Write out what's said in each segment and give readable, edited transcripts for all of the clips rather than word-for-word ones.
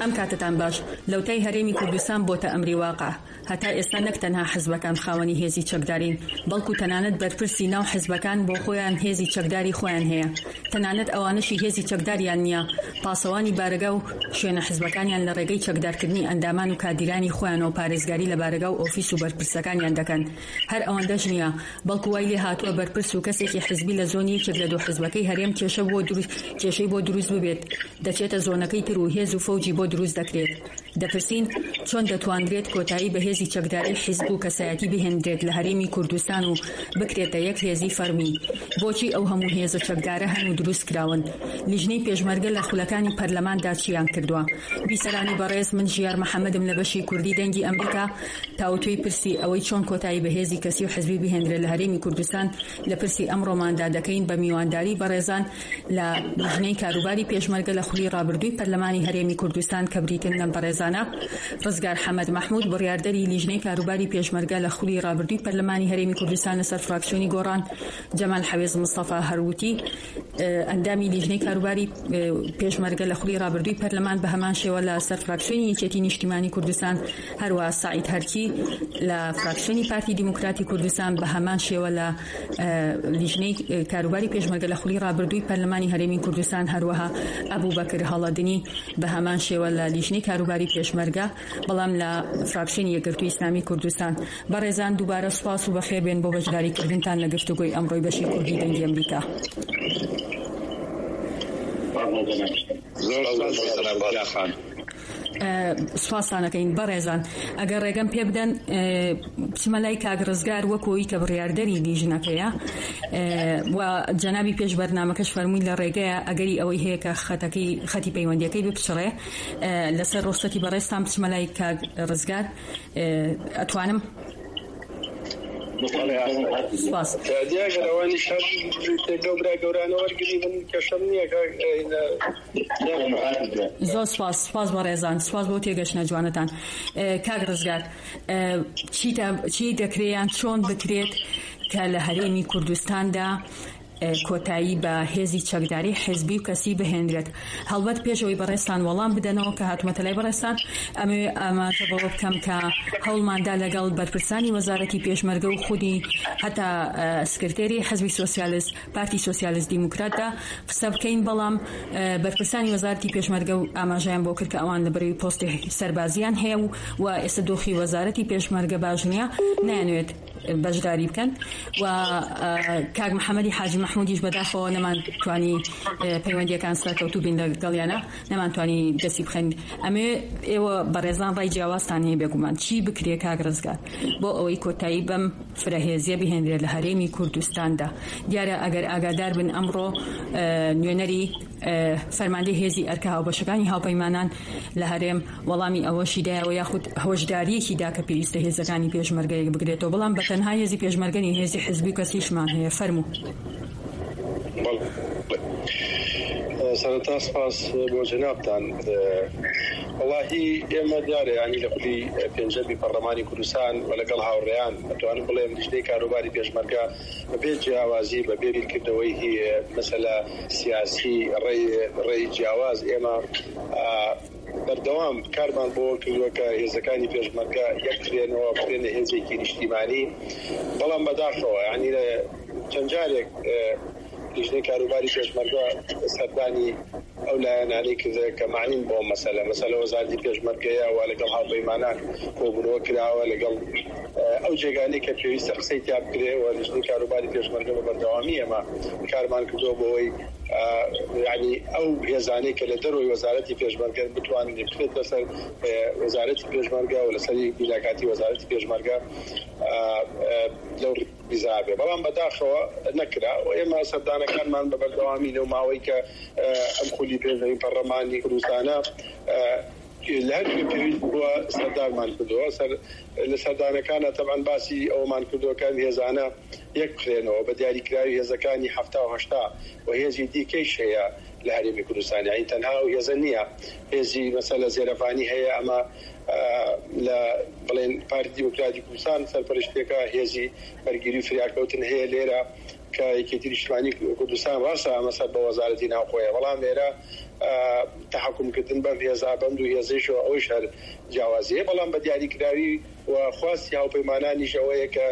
ئەم کاتتان باش لەوتای هەرێمی کوردستان بۆتە ئەمری واقع هەتا ئێستا نەک تەنها حزبەکان خاوەنی هێزی چەکدارین بەڵکو تەنانەت بەرپرسی ناو حزبەکان بۆ خۆیان هێزی چەکداری خۆیان هەیە تەنانەت ئەوانەشی هێزی چەکداریان نییە پاسەوانی بارگا و شوێنە حزبەکانیان لە ڕێگەی چەکدارکردنی ئەندامان و کادیرانی خۆیانەوە پارێزگاری لە بارگا و ئۆفیس و بەرپرسەکانیان دەکەن هەر ئەوەندەش نییە بەڵکو وای لێ هاتووە بەرپرس و کەسێکی حزبی لە زۆنی یەکێک لە دوو حزبەکەی هەرێم کێشەی بۆ دروست ببێت دەچێتە زۆنەکەی تر و هێز و فەوجی بۆ دروست دەکرێت دەپرسین چۆن دەتوانرێت کۆتایی بە هێزی چەکداری حیزب و کەسایەتی بهێنرێت لە هەرێمی کوردستان و بکرێتە یەک هێزی فەرمی بۆچی ئەو هەموو هێزە چەکدارە هەن و دروست کراون لیژنەی پێشمەرگە لە خولەکانی پەرلەماندا چیان کردووە بیسەرانی بەڕێز من ژیار محەممەدم لە بەشی کوردی دەنگی ئەمریکا تاوتوی پرسی ئەوەی چۆن کۆتایی بە هێزی کەسی و حزبی بهێنرێت لە هەرێمی کوردستان لە پرسی ئەمڕۆماندا دەکەین بە میوانداری بەڕێزان لە لیژنەی کاروباری پێشمەرگە لە خولی ڕابردووی پەرلەمانی هەرێمی کوردستان کە بریتن لەم بەڕێزانە ڕزگار حەمەد محمود بڕیاردەری لیژنەی کاروباری پێشمەرگە لە خولی ڕابردووی پەرلەمانی هەرێمی کوردستان لەسەر فراکسیۆنی گۆڕان جەمال حەوێز مستەفا هەروتی ئەندامی لیژنەی کاروباری پێشمەرگە لە خولی ڕابردووی پەرلەمان بە هەمان شێوە لە سەر فراکسیۆنی یەکێتی نیشتیمانی کوردستان هەروە سعید هەرکی لە فراکسیۆنی پارتی دیموکراتی کوردستان بە هەمان شێوە لە لیژنەی کاروباری پێشمەرگە لە خولی ڕابردووی پەرلەمانی هەرێمی کوردستان هەروەها ئەبوو بەکر هەڵەدنی بە هەمان شێوە لە لیژنەی کاروباری پێشمەرگە بەڵام لە فراکسیۆنی یەکگرتووی ئیسلامی کوردستان بەڕێزان دووبارە سوپاس و بەخێربێن بۆ بەشداریکردنتان لە گفتوگۆی ئەمڕۆی بەشی کوردی دەنگی ئەمریکا. سوپاسانەکەین بەڕێزان ئەگەر ڕێگەم پێ بدەن بچمە لای کاک ڕزگار وەکۆی کە بڕیاردەری لیژنەکەیە و جەنابی پێش بەرنامەکەش فەرمووی لە ڕێگەیە ئەگەری ئەوەی هەیە کە خەتی پەیوەندیەکەی بپچڕێ لەسەر ڕۆستەتی بەڕێستان بچمە لای کاک ڕزگار ئەتوانم سپاس دیاگەرەوانی شەر گەورە گەورانە وەرگری من کەشەم نییە زۆر سپاس بەڕێزان سپاس بۆ تێگەشتنە جوانتان کاک ڕزگار چی دەکرێیان چۆن بکرێت کە لە هەرێمی کوردستاندا کۆتایی بە هێزی چەکداری حزبی و کەسی بهێنرێت هەڵبەت پێشەوەی بەڕێستان وەڵام بدەنەوە کە هاتومەتە لای بەڕێستان ئەمێ ئاماژە بەوە بکەم کە هەوڵماندا لەگەڵ بەرپرسانی وەزارەتی پێشمەرگە و خودی هەتا سکرتێری حزبی سۆسیالیست پارتی سۆسیالیست دیموکراتدا قسە بکەین بەڵام بەرپرسانی وەزارەتی پێشمەرگە و ئاماژەیان بۆ کرد کە ئەوان لەبەرەوەی پۆستی سەربازیان هەیە و ئێستا دۆخی وەزارەتی پێشمەرگە باش نییە نایەنوێت بەشداری بکەن و کاک محەممەدی حاجی محمودیش بەداخەوە نەمانتوانی پەیوەندیەکان سەرکەوتوو بین لەگەڵیانە نەمانتوانی دەستی بخەین ئەمێ ئێوە بەڕێزان ڕای جیاوازتان هەیە بێگومان چی بکرێ کاک ڕزگار بۆ ئەوەی کۆتایی بەم فرەهێزیە بهێنرێت لە هەرێمی کوردستاندا دیارە ئەگەر ئاگادار بن ئەمڕۆ نوێنەری فەرماندەی هێزی ئەرکە هاوبەشەکانی هاوپەیمانان لە هەرێم وەڵامی ئەوەشی دایەوە یاخود هۆشداریەکی دا کە پێویستە هێزەکانی پێشمەرگەیەک بگرێتەوە بەڵام بەتەنها هێزی پێشمەرگەنی هێزی حزبی و کەسیشمان هەیە فەرموو سەرەتا سپاس بۆ جەنابتان وەڵاهی ئێمە دیارە ینی لە خولی پێنجەمی پەرلەمانی کوردستان و لەگەڵ هاوڕێیان ئەتوانم بڵێم لیژنەی کاروباری پێشمەرگە بەبێ جیاوازی بەبێ بیرکردنەوەی مەسەلە سیاسی ڕێی جیاواز ئێمە بەردەوام کارمان بۆ کردووە کە هێزەکانی پێشمەرگە یەکترێنەوە بکرێنە هێزێکی نیشتیمانی بەڵام بەداخەوە ینی لە چەند جارێک لیژنەی کاروباری پێشمەرگە سەردانی ئەو لایەنانەی کردە کە معنین بۆ مەسەلە وەزارەتی پێشمەرگەیە و لەگەڵ هاوپەیمانان کۆبوونەوە کراوە لەگەڵ ئەو جێگانەی کە پێویستە قسەی تیا بکرێ و لیژنەی کاروباری پێشمەرگە بە بەردەوامی ئێمە کارمان کردووە بۆەوەی ینی ئەو هێزانەی کە لە دەروی وەزارەتی پێشمەرگە بتوانن بکرێت لەسەر وەزارەتی پێشمەرگە و لەسەری بیلاکاتی وەزارەتی پێشمەرگە لەو بیزابێ بەڵام بەداخەوە نەکرا و ئێمە سەردانەکانمان بە بەردەوامی لەو ماوەی کە ئەم خولی پێشەوەی پەرلەمانی کوردستانە لە هەر پێویست بووە سەردارمان کردووە لە سەردانەکانە تەبعاً باسی ئەومان کردووەکان هێزانە یەک بخرێنەوە بە دیاریکراوی هێزەکانی 70 و 80 و هێزی دیکەیش هەیە لە هەرێمی کوردستان یعنی تەنها و هێزە نییە هێزی مەسەلە زێرەفانی هەیە ئەمە لە بڵێن پارتی دیموکراتی کوردستان سەرپەرشتێکە هێزی بەرگیری و فریاکەوتن هەیە لێرە کە یەکێتی نیشتیمانی کوردستان ڕاستە ئەمە سەر بە وەزارەتی ناوخۆیە بەڵام لێرە تحکومکردن بەم هێزا بەم دوو هێزیشەوە ئەوش هەر جیاوازیە بەڵام بە دیاریکراوی و خواستی هاوپەیمانانیش ئەوەیە کە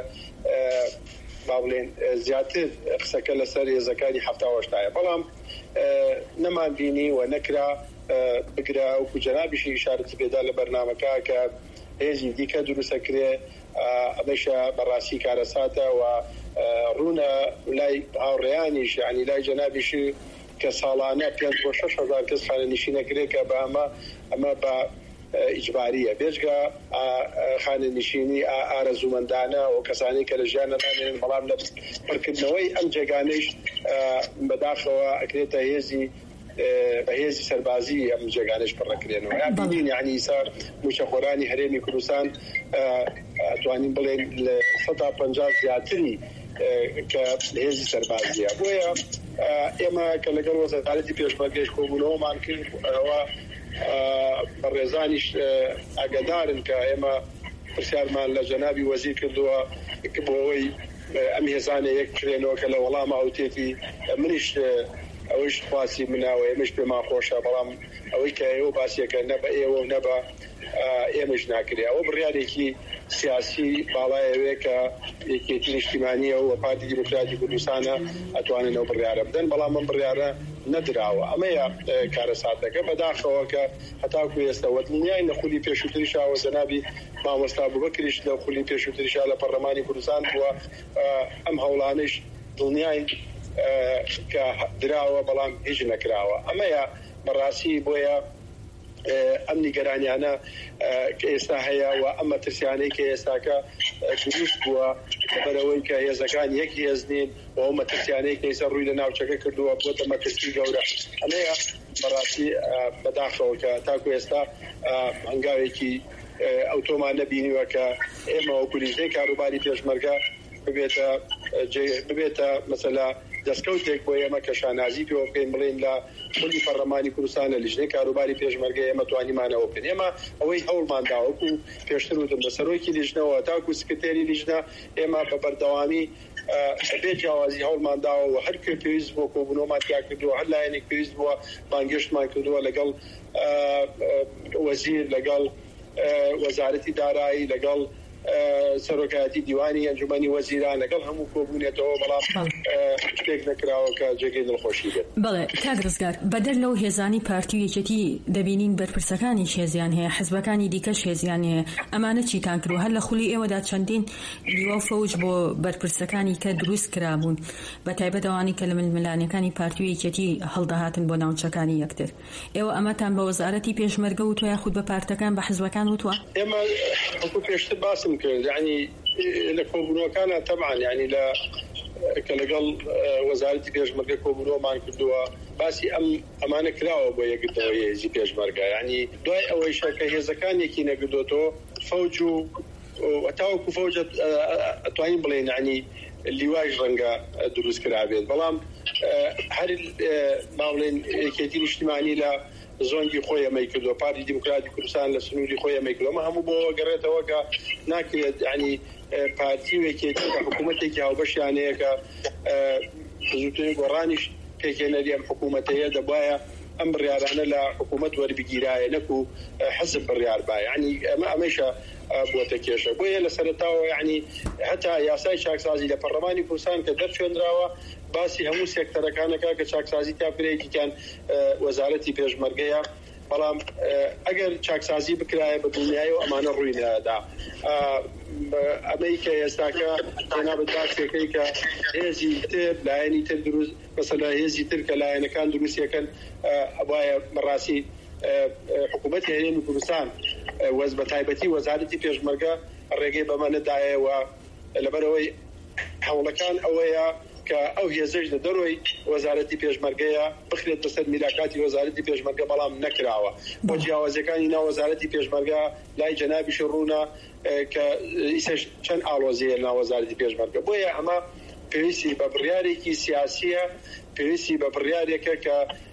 با بڵێن زیاتر قسەکە لەسەر هێزەکانی هەفتاوەشتایە بەڵام نەمان بینی و نەکرا بگرە وەکو جەنابیشی ئیشارەتی پێدا لە بەرنامەکە کە هێزی دیکە دروستەکرێ ئەمەشە بەڕاستی کارەساتە و ڕوونە لای هاوڕێیانیش یعنی لای جەنابیشی کە ساڵانە 5,000 کەس خانەنشینەکرێت کە بە ئەمە بە ئیجباریە بێژگە خانەنشینی ئارەزومەندانە و کەسانی کە لە ژیانە نامێنن بەڵام لە پڕکردنەوەی ئەم جێگانەیش بەداخەوە ئەکرێتە هێزی بەهێزی سەربازی ئەم جێگانەش پڕەکرێنەوە بینین یعنی ئیسا موشەخۆرانی هەرێمی کوردستان ئەتوانین بڵێن لە 150 زیاتری کە هێزی سەربازیە بۆیە ئێمە کە لەگەڵ وەزارەتی پێشمەرگەیش کۆبوونەوەمان کرد ئەوە بەڕێزانیش ئاگادارن کە ئێمە پرسیارمان لە جەنابی وەزیر کردووە بۆ ئەوەی ئەم هێزانە یەک کرێنەوە کە لە وەڵامە ئەوتێتی منیش ئەوەش خواسی مناوە ئێمەش پێمان خۆشە بەڵام ئەوەی کە ئێوە باسیەکە نە بە ئێوە و نە بە ئێمەش ناکرێ ئەوە بڕیارێکی سیاسی باڵایەوێ کە یەکێتی نیشتیمانیە و پارتی دیموکراتی کوردستانە ئەتوانن ئەو بڕیارە بدەن بەڵام ئەم بڕیارە نەدراوە ئەمەیە کارەساتەکە بەداخەوە کە هەتاکو ئێستا وەدڵنیای لە خولی پێشووتریشاوە جەنابی مامۆستا بوبەکریش لە خولی پێشووتریشا لە پەرلەمانی کوردستان بووە ئەم هەوڵانش دڵنیای کە دراوە بەڵام هیچ نەکراوە ئەمەیە بەڕاستی بۆیە ئەم نیگەرانیانە کە ئێستا هەیە و ئەمە ترسیانەی کە ئێستاکە دروست بووە لەبەرەوەی کە هێزەکان یەک هێز نین و ئەمە ترسیانەی کە ئێستا ڕووی لە ناوچەکە کردووە بۆ تەمەکردی گەورە ئەمەیە بەڕاستی بەداخەوە کە تاکو ئێستا هەنگاوێکی ئەوتۆمان نەبینیوە کە ئێمە وەکو لیژنەی کاروباری پێشمەرگە ببێتە مەسەلا دەستکەوتێک بۆ ئێمە کە شانازی پێوە بکەین بڵێن لە خولی پەرلەمانی کوردستان لە لیژنەی کاروباری پێشمەرگە ئێمە توانیمانەوە بکەین ئێمە ئەوەی هەوڵماندا وەکو پێشتر وتم لە سەرۆکی لیژنەوە تاکو سکرتێری لیژنە ئێمە بە بەردەوامی بێ جیاوازی هەوڵمانداوە و هەر کرد پێویست بۆ کۆبوونەوەمان تیا کردووە هەر لایەنێک پێویست بووە بانگێشتمان کردووە لەگەڵ وەزیر لەگەڵ وەزارەتی دارایی لەگەڵ سەرۆکایەتی دیوانی ئەنجومەنی وەزیران لەگەڵ هەموو کۆبوونێتەوە بەڵام شتێک نەکراوە کە جێگەی دڵخۆشی بێت. بەڵێ کاک ڕزگار بەدەر لەو هێزانی پارتی و یەکێتی دەبینین بەرپرسەکانی هێزیان هەیە حزبەکانی دیکەش هێزیان هەیە ئەمانە چیتان کرد و هەر لە خولی ئێوەدا چەندین دیوە فەوج بۆ بەرپرسەکانی کە دروست کرابوون بە تایبەت ئەوانی کە لە ململانەکانی پارتی و یەکێتی هەڵدەهاتن بۆ ناوچەکانی یەکتر ئێوە ئەمەتان بە وەزارەتی پێشمەرگە وتوە یاخود بە پارتەکان بە حزبەکان وتوە؟ ئێمە وەکو پێشتر باسم کرد یعنی لە کۆبوونەوەکانە تەبعاً یعنی کە لەگەڵ وەزارەتی پێشمەرگە کۆبوونەوەمان کردووە باسی ئەمانە کراوە بۆ یەکگرتنەوەی هێزی پێشمەرگە یعنی دوای ئەوەی شەکە هێزەکانێکی نەگردوتەوە فەوج و تاوەکو فەوج ئەتوانین بڵێن یعنی لیواژ ڕەنگە دروست کرابێت بەڵام هەر ماڵێن یەکێتی نیشتیمانی لە زۆنگی خۆی ئەمەی کردووە پارتی دیموکراتی کوردستان لە سنووری خۆی ئەمەی کردووە ئەمە هەموو بۆ گەڕێتەوە کە ناکرێت یعنی پارتی و یەکێتی کە حکوومەتێکی هاوبەشیان هەیە کە زووترین گۆڕانیش پێکهێنەری ئەم حکوومەتەیە دەبایە ئەم بڕیارانە لە حکوومەت وەربگیرایە نەکو حزب بڕیار با یعنی ئەمەشە بۆتە کێشە بۆیە لە سەرەتاوە یعنی هەتا یاسای چاکسازی لە پەرلەمانی کوردستان کە دەرچێنراوە باسی هەموو سێکتەرەکانەکە کە چاکسازی تاپرەیەکیان وەزارەتی پێشمەرگەیە بەڵام ئەگەر چاکسازی بکرایە بە دڵنیایی و ئەمانە ڕووی نەدا ئەمەی کە ئێستاکە جەنابەت باسێکەی کە هێزی تر لایەنی تر دروست مەسەلا هێزی تر کە لایەنەکان دروستیەکەن ئەوایە بەڕاستی حکوومەتی هەرێمی کوردستان وەز بە تایبەتی وەزارەتی پێشمەرگە ڕێگەی بەمە نەدایەوە لەبەرەوەی هەوڵەکان ئەوەیە کە ئەو هێزەش لە دەرۆی وەزارەتی پێشمەرگەیە بخرێت بەسەر میراکاتی وەزارەتی پێشمەرگە بەڵام نەکراوە بۆ جیاوازەکانی ناو وەزارەتی پێشمەرگە لای جەنابیش ڕوونا کە ئیسەش چەند ئاڵۆزیە ناو وەزارەتی پێشمەرگە بۆیە ئەمە پێویستی بە بڕیارێکی سیاسیە پێویستی بە بڕیارێکە کە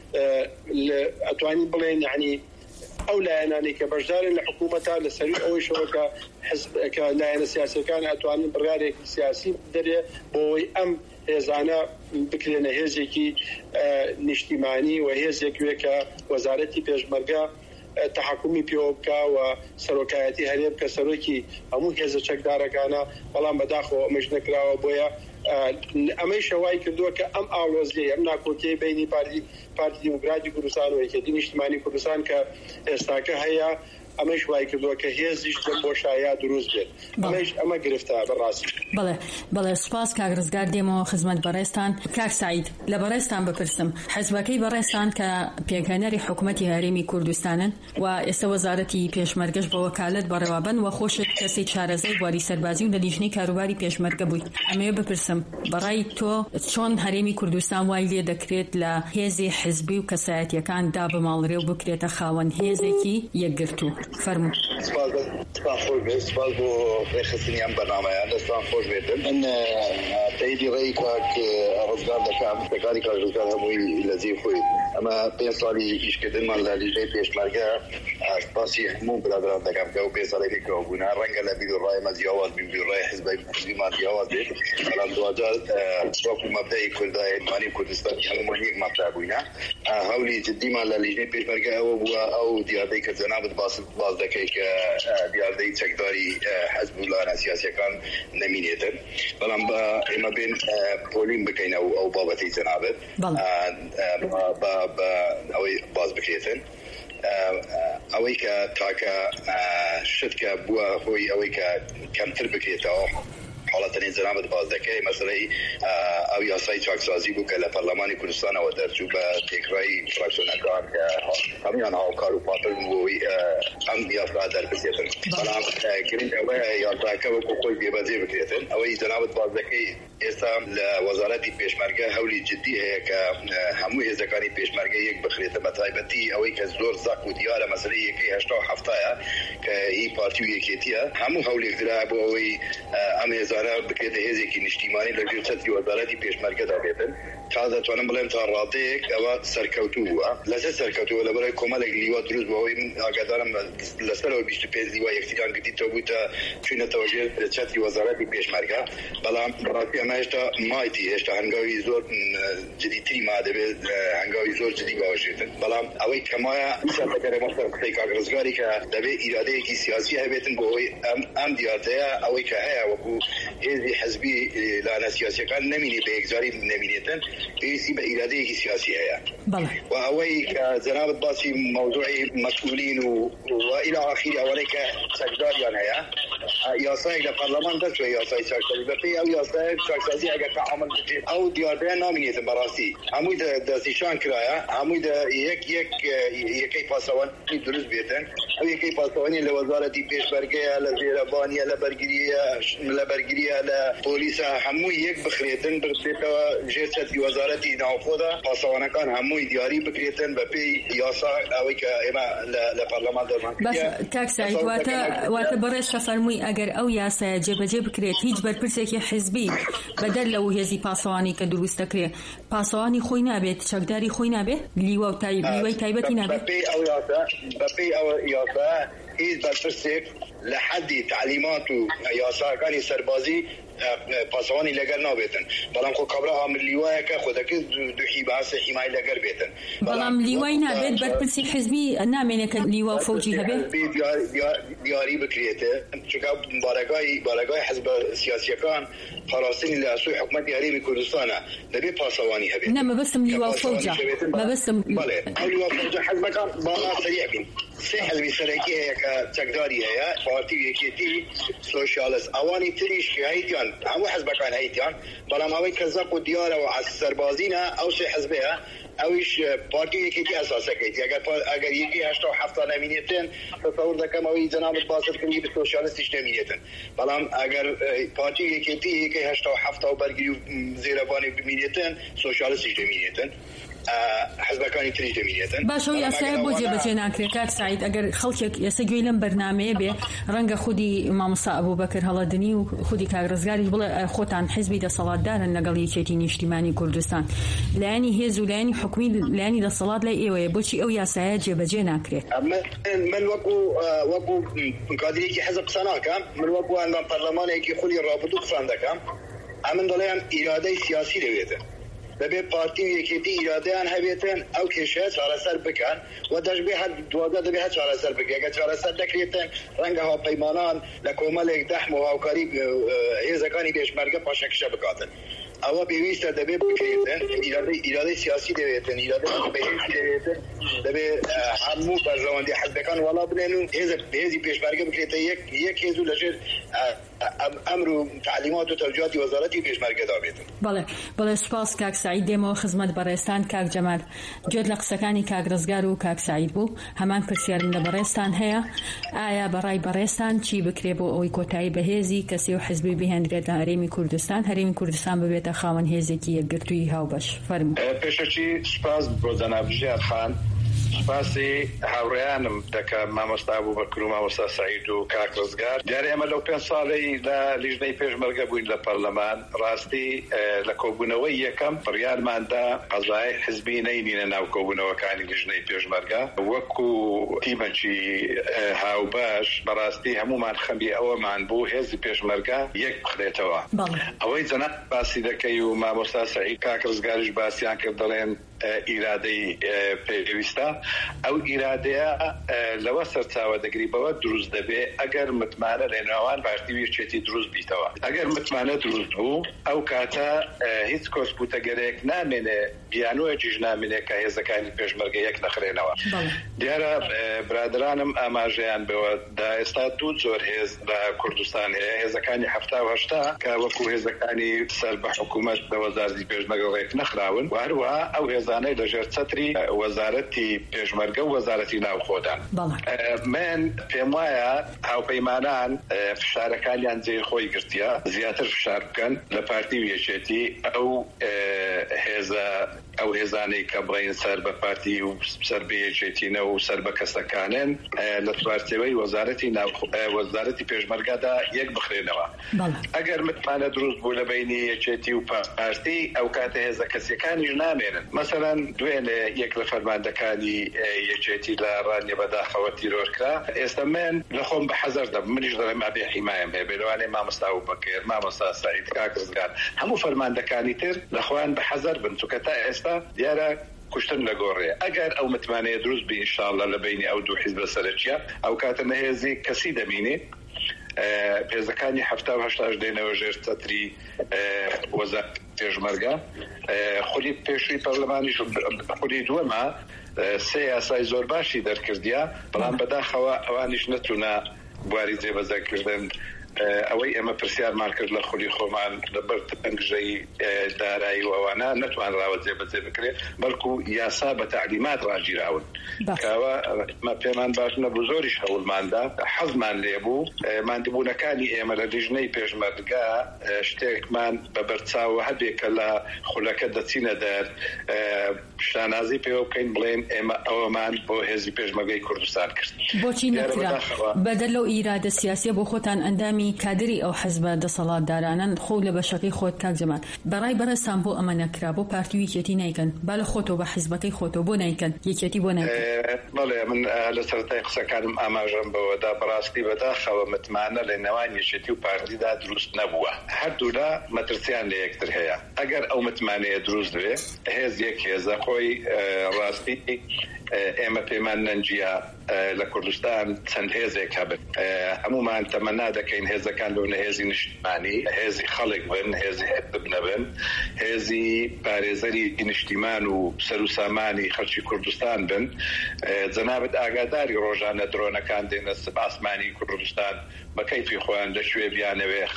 ئەتوانین بڵێن یعنی ئەو لایەنانی کە بەشدارن لە حکوومەتە لەسەری ئەوەی شەوەکە کە لایەنە سیاسەکان ئەتوانن بڕیارێکی سیاسی بدەرێ بۆەوەی ئەم هێزانە بکرێنە هێزێکی نیشتیمانی و هێزێکوێ کە وەزارەتی پێشمەرگە تحکمی پێوە بکە و سەرۆکایەتی هەرێ بکە سەرۆکی هەموو هێزە چەکدارەکانە، بەڵام بەداخەوە ئەمەش نەکراوە. بۆیە ئەمەی شەوای کردووە کە ئەم ئاڵۆزیە ئەم ناکۆکیی بینی پارتی دیموکراتی کوردستان و یەکێتی نیشتیمانی کوردستان کە ئێستاکە هەیە ئەمەش وای کردووە کە هێزیش بۆ شایە دروست بێت. ئەمە گرفتە بەڕاستی. بەڵێ سوپاس کاک ڕزگار. دێمەوە خزمەت بەڕێستان. کاک سعید لە بەڕێستان بپرسم، حیزبەکەی بەڕێستان کە پێکهێنەری حکوومەتی هەرێمی کوردستانن و ئێستا وەزارەتی پێشمەرگەش بە وەکالەت بەڕێوابن و خۆشت کەسی چارەزای بواری سەربازی و لە لیژنەی کاروباری پێشمەرگە بوویت. ئەمەوێ بپرسم بەڕای تۆ چۆن هەرێمی کوردستان وای لێ دەکرێت لە هێزی حیزبی و کەسایەتیەکان دابماڵرێ و بکرێتە خاوەن هێزێکی یەکگرتوو؟ فەرموو. سپاس بۆ ڕێخستنیان بەنامەیان دەستان خۆش بێتن. من تەیدی ڕێی کاک ڕزگار دەکەم، پێکاری کاک ڕزگار هەمووی لە جێ خۆی. ئەمە 5 ساڵی ئیشکردنمان لە لیژنەی پێشمەرگە، سپاسی هەموو برادران دەکەم کە ئەو 5 ساڵی پێکەوە بوون. ڕەنگە لە بیرۆڕایمە جیاواز بین، بیرۆڕای حیزبیمان جیاواز بێت، بەڵام دوجار وەکو مەبدەی کوردای مانی کوردستان هەموومان یەک مەبدە بووینە. هەولی جدیمان لە لیژنەی پێشمەرگە ئەوە بووە ئەو دیاردەی کە جەنابەت باز دەکەی کە دیاردەی چەکداری حەزب و لایەنە سیاسیەکان نەمینێتن، بەڵام ئێمە بێن پۆلین بکەین ئەو بابەتی جەنابەت بە ئەوەی باز بکرێتن. ئەوەی کە تاکە شت کە بووە هۆی ئەوەی کە کەمتر بکرێتەوە حاڵەتەنی جەنابەت باز دەکەی مەسەلەی ئەو یاسای چاکسازی بوو کە لە پەرلەمانی کوردستانەوە دەرچوو بە تێکڕای فراکسیۆنەکان کە هەمویان هاوکار و پاتر بووی ئەم یاسا دەربچێتن، بەڵام گرنگ ئەوەیە یاساکە وەکو خۆی بێبەجێ بکرێتن. ئەوەی جەنابەت باز دەکەی ئێستا لە وەزارەتی پێشمەرگە هەولی جدی هەیە کە هەموو هێزەکانی پێشمەرگە یەک بخرێتە، بە تایبەتی ئەوەی کە زۆر زەق و دیارە مەسەلەی یەکەی 87ە کە هی پارتی و یەکێتیە، هەموو هەولێک درا بۆ ئەوەی ئەم هێزانە بکرێتە هێزێکی نیشتیمانی لەژێر چەتری وەزارەتی پێشمەرگەدا بێتن. تا دەتوانم بڵێم تا ڕادەیەک ئەوە سەرکەوتوو بووە، لەسەر سەرکەوتووە لەبەرەوەی کۆمەڵێک لیوا دروست بووەوەی من ئاگادارم لەسەرەوە 25 لیوا یەکتریان گرتیتەوە بووتە چوونەتەوە ژێر چەتری وەزارەتی پێشمەرگە، بەڵام ڕاستی ئەمە هێشتا مایتی، هێشتا هەنگاوی زۆر جدیتری ما دەبێت، هەنگاوی زۆر جدی باوەشێتن. بەڵام ئەوەی کەمایە ئیسادەگەرێمە سەر قسەی کاک ڕزگاری کە دەبێت ئیرادەیەکی سیاسی هەبێتن بۆ ئەوەی ئەم دیاردەیە ئەوەی کە هەیە وەکو هێزی حەزبی لایەنە سیاسیەکان نەمینێت بە یەکجاری نەمینێتن، پێویستی بە ئیرادەیەکی سیاسی هەیە. و ئەوەی کە جەنابەت باسی مەوضوعی مەسئولین و ئیلی ئاخری ئەوەی کە چەکداریان هەیە، یاسایەک لە پەرلەمان دەچوە یاسای چاکسازی، بەپێی ئەو یاسای چاکسازی ئەگەر تەعامل بکرێت ئەو دیاردەیە نامینێتن بەڕاستی، هەمووی دەستنیشان کرایە، هەمووی یەکەی پاسەوانی دروست بێتن. ئەو یەکەی پاسەوانی لە وەزارەتی پێشمەرگەیە، لە زێرەبانیە، لە بەرگریە، لە پۆلیسە، هەمووی یەک بخرێتن بێتەوە ژێر چەتری وەزارەتی ناوخۆدا، پاسەوانەکان هەمووی دیاری بکرێتن بەپێی یاسا ئەوەی کە ئێمە لە پەرلەمان دەرمان کردووە. کاک سعید واتە بەڕێز فەرمووی ئەگەر ئەو یاسایە جێبەجێ بکرێت هیچ بەرپرسێکی حیزبی بەدەر لەو هێزی پاسەوانی کە دروست دەکرێت پاسەوانی خۆی نابێت، چەکداری خۆی نابێت، لیوای تایبەتی نابێت. بەپێی ئەو یاسا هیچ بەرپرسێک لە حەدی تعلیمات و یاساکانی سەربازی پاسەوانی لەگەر نابێتن، بەڵام خۆ کابرا ئامر لیوایەکە خۆدەکە دوحی بەهاسە حیمای لەگەر بێتن، بەڵام لیوای نابێت بەرپرسی حیزبی نامێنێت کە لیوا و فەوجی هەبێت دیاری بکرێتە، چونکە بارگای حزب سیاسیەکان پاراستنی لە ئەسوی حکومەتی هەرێمی کوردستانە دەبێت پاسەوانی هەبێت. نە مەبەستم لیوا و فەوجە، مەبەستم بەڵێ ئەو لیوا و فەوجە حزبەکان باڵا سەریع بین. سێ حزبی سەرەکی هەیە کە چەکداری هەیە، پارتی و یەکێتی، سۆشیالیست، ئەوانی تریش کە هەیتیان هەموو حزبەکان هەیتیان، بەڵام ئەوەی کە زەق و دیارەوە سەربازینە ئەو سێ حزبەیە ئەویش پارتی یەکێتی ئەساسەکەیتی. ئەگەر یەکی 87 نەمینێتن تەسەوور دەکەم ئەوەی جەنابەت باست کردی بە سۆشیالیستیش نەمینێتن، بەڵام ئەگەر پارتی یەکێتی یەکی 87 و بەرگری و زێرەبانی بمینێتن سۆشیالیستیش نەمینێتن. حزبەکانی تری دەمینێتن باشە و یاسایە بۆ جێبەجێ ناکرێت کاک سعید ئەگەر خەڵکێک ئێستا گوێی لەم بەرنامەیە بێ ڕەنگە خودی مامۆستا ئەبوبەکر هەڵەدنی و خودی کاک ڕزگاریش بڵێ خۆتان حیزبی دەسەڵاتدارن لەگەڵ یەکێتی نیشتیمانی کوردستان لایەنی هێز و لایەنی حکومی لایەنی دەسەڵات لای ئێوەیە بۆچی ئەو یاسایە جێبەجێ ناکرێت؟ من وەکو کادرێکی حزب قسە ناکەم، من وەکو ئەندام پەرلەمانێکی خولی ڕابردوو قسان دەکەم. ئەمن دەڵێم ئیرادەی سیاسی دەوێتن دەبێت پارتی و یەکێتی ئیرادەیان هەبێتن ئەو کێشەیە چارەسەر بکەن و دەشبێ هەر دووادە دەبێت هەر چارەسەر بکە. ئەگەر چارەسەر دەکرێتن ڕەنگە هاوپەیمانان لە کۆمەڵێک دەحم و هاوکاری هێزەکانی پێشمەرگە پاشەکشە بکاتن. ئەوە پێویستە دەبێت بکرێتن ئیرادەی سیاسی دەوێتن، ئیرادەی پێویستی دەوێتن، دەبێت هەموو بەرژەوەندی حزبەکان وەڵا بنێن و هێزی پێشمەرگە بکرێتە یەک هێز و لەژێر ئەمر و تعلیمات و تەوجیهاتی وەزارەتی پێشمەرگەدا بێتن. بەڵێ سوپاس کاک سعید. دێمەوە خزمەت بەڕێستان. کاک جەمال گوێت لە قسەکانی کاک ڕزگار و کاک سعید بوو، هەمان پرسیارم لە بەڕێستان هەیە، ئایا بەڕای بەڕێستان چی بکرێ بۆ ئەوەی کۆتایی بەهێزی کەسی و حزبی بهێنرێت لە هەرێمی کوردستان، هەرێمی کوردستان ببێتە خاوەن هێزێکی یەکگرتووی هاوبەش؟ فەرموو. پێشەچی سوپاس بۆ جەناب ژیار خان، سپاسی هاوڕێیانم دەکەم مامۆستا ئەبوبەکر و مامۆستا سعید و کاک ڕزگار. دیارە ئێمە لەو 5 ساڵەی لە لیژنەی پێشمەرگە بووین لە پەرلەمان، ڕاستی لە کۆبوونەوەی یەکەم بڕیارماندا قەزای حزبی نەینینە ناو کۆبوونەوەکانی لیژنەی پێشمەرگە وەکو تیمەکی هاوبەش. بەڕاستی هەمومان خەمی ئەوەمان بوو هێزی پێشمەرگە یەک بخرێتەوە. ئەوەی جەناب باسی دەکەی و مامۆستا سعید کاک ڕزگاریش باسییان کرد، دەڵێن ئیرادەی پێویستە. ئەو ئیرادەیە لەوە سەرچاوە دەگری بەوە دروست دەبێ ئەگەر متمانە لە ناوان پارتی وێچێتی دروست بیتەوە. ئەگەر متمانە دروست بوو ئەو کاتە هیچ کۆسپوتەگەرێک نامێنێ بیانوەیەکیش نامێنێ کە هێزەکانی پێشمەرگە یەک نەخرێنەوە. دیارە برادرانم ئاماژەیان بەوە دا ئێستا دوو جۆر هێز لە کوردستان هەیە، هێزەکانی 70 کە وەکو هێزەکانی سەر بە حکوومەت لە وەزارەتی پێشمەرگە ڕێک نەخراون و هەروەها ئەو هێزانەی لەژێر چەتری وەزارەتی پێشمەرگە و وەزارەتی ناوخۆدان. من پێم وایە هاوپەیمانان فشارەکانیان جێی خۆی گرتیە زیاتر فشار بکەن لە پارتی و یەکێتی ئەو هێزانەی کە بڵین سەر بە پارتی و سەر بە یەکێتینە و سەر بە کەسەکانن لە پارتیەوەی وەزارەتی پێشمەرگەدا یەک بخرێنەوە. ئەگەر متمانە دروست بوو لە بینی یەکێتی و پارتی ئەو کاتە هێزە کەسیەکانیش نامێنن. مەسەڵەن دوێنێ یەک لە فەرماندەکانی یەکێتی لە ڕانیە بەداخەوە تیرۆرکرا. ئێستا من لە خۆم بە حەزەر دەبم، منیش دەڵێم ئەبێ حیمایم هەیە بێلەوانەی مامۆستا ئەبوبەکر، مامۆستا سعید، کاک ڕزگار، هەموو فەرماندەکانی تر لە خۆیان بە حەزەر بن، چونکە تا ئێستا دیارە کوشتن لە گۆڕێ. ئەگەر ئەو متمانەیە دروست بی ئینشاءڵڵا لە بینی ئەو دوو حیزبە سەرەکیە ئەو کاتە نەهێزی کەسی دەمینێ پێزەکانی 70 دێنەوە ژێر چەتری وەزارەتی پێشمەرگە. خولی پێشووی پەرلەمانیش خولی دووەمە 3 یاسای زۆر باشی دەرکردیە، بەڵام بەداخەوە ئەوانیش نەتوونە بواری جێبەجێکردن. ئەوەی ئێمە پرسیارمان کرد لە خولی خۆمان لەبەر تەنگژەی دارایی و ئەوانە نەتوانراوە جێبەجێ بکرێت، بەڵکو یاسا بە تعلیمات ڕاگیراون. کاوە پێمان باش نەبوو، زۆریش هەوڵماندا حەزمان لێبوو ماندووبوونەکانی ئێمە لە لیژنەی پێشمەرگە شتێکمان بە بەرچاوە هەبێ کە لە خولەکە دەچینە دەر شانازی پێوە بکەین بڵێن ئێمە ئەوەمان بۆ هێزی پێشمەرگەی کوردستان کرد. بۆچی نەکرا؟ بەدەر لەو ئیرادە سیاسیە بۆ خۆتان ئەندامی کادری ئەو حزبە دەسەڵاتدارانن خۆ لە بەشەکەی خۆت کاک جەمال بەڕای بەڕێستان بۆ ئەمە نەکرا، بۆ پارتی و یەکێتی نیکەن، با لە خۆتەوە بە حزبەکەی خۆتەوە بۆ نیکەن، یەکێتی بۆ نیکەن؟ بەڵێ من لە سەرەتای قسەکانم ئاماژەم بەوەدا بەڕاستی بەداخەوە متمانە لە نێوان یەکێتی و پارتیدا دروست نەبووە. هەردوولا مەترسیان لە یەکتر هەیە. ئەگەر ئەو متمانەیە دروست بێ هێز یەک هێزە خۆی ڕاستی ئێمە پێمان نەنجیە لە کوردستان چەند هێزێک هەبن. هەمومان تەمەنا دەکەین هێزەکان لەونە هێزی نیشتیمانی، هێزی خەڵک بن، هێزی حزب نەبن، هێزی پارێزەری نیشتیمان و سەر و سامانی خەڵکی کوردستان بن. جەنابەت ئاگاداری ڕۆژانە درۆنەکان دێنە ئاسمانی کوردستان بە کەیفی خۆیان لە شوێ بیانەوێ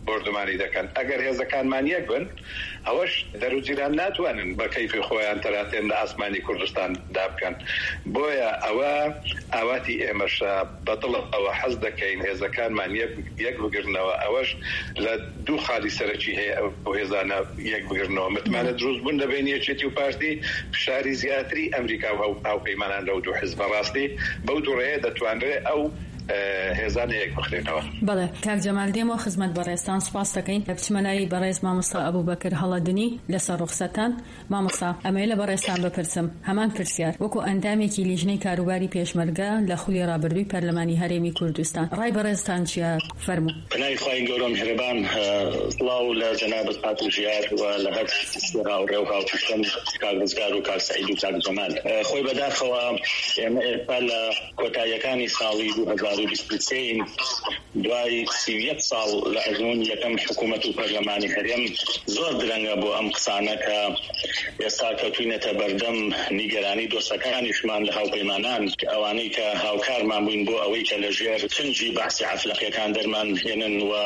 بردمانی دەکەن ئەگەر هێزەکانمان یەک بن ئەوەش دەروجیران ناتوانن بە کەیفی خۆیان تەراتێن لە ئاسمانی کوردستان دابکەن بۆیە ئەوە ئاواتی ئێمەشە بەدڵ ئەوە حەز دەکەین هێزەکانمان یەک بگرنەوە ئەوەش لە دوو خاڵی سەرەکی هەیە ئەو هێزانە یەک بگرنەوە متمانە دروست بوون لەبین یەکێتی و پارتی فشاری زیاتری ئەمریکا و هاوپەیمانان لەو دوو حیزب ڕاستی بەو دووڕێیە دەتوانرێت ئەو هێزانە یەک بخرێنەوە. بەڵێ کاک جەمال دێمەوە خزمەت بەڕێستان سوپاس دەکەین بچمەلای بەڕێز مامۆستا ئەبوبەکر هەڵەدنی لەسەر ڕوخسەتان. مامۆستا ئەمەیە لە بەڕێستان بپرسم هەمان پرسیار وەکو ئەندامێکی لیژنەی کاروباری پێشمەرگە لە خولی ڕابردووی پەرلەمانی هەرێمی کوردستان ڕای بەڕێستان چیە فەرموو؟ بەناوی خوای گەورە میهرەبان سڵاو لە جەنابەت هاتوو ژیار و لە هەر هاوڕێ و هاوپیشەم کاک ڕزگار و کاک سەعید و کاک جەمال خۆی بەداخەوە ئێمە ئێستا لە کۆتاییەکانی ساڵی 2023 دوای 31 ساڵ لە ئەزمون یەکەم حکوومەت و پەرلەمانی هەرێم زۆر درەنگە بۆ ئەم قسانە کە ئێستا کەوتوینەتە بەردەم نیگەرانی دۆستەکانیشمان لە هاوپەیمانان ئەوانەی کە هاوکارمان بووین بۆ ئەوەی کە لەژێر چنجی بەحسی عەفلەقیەکان دەرمان هێنن و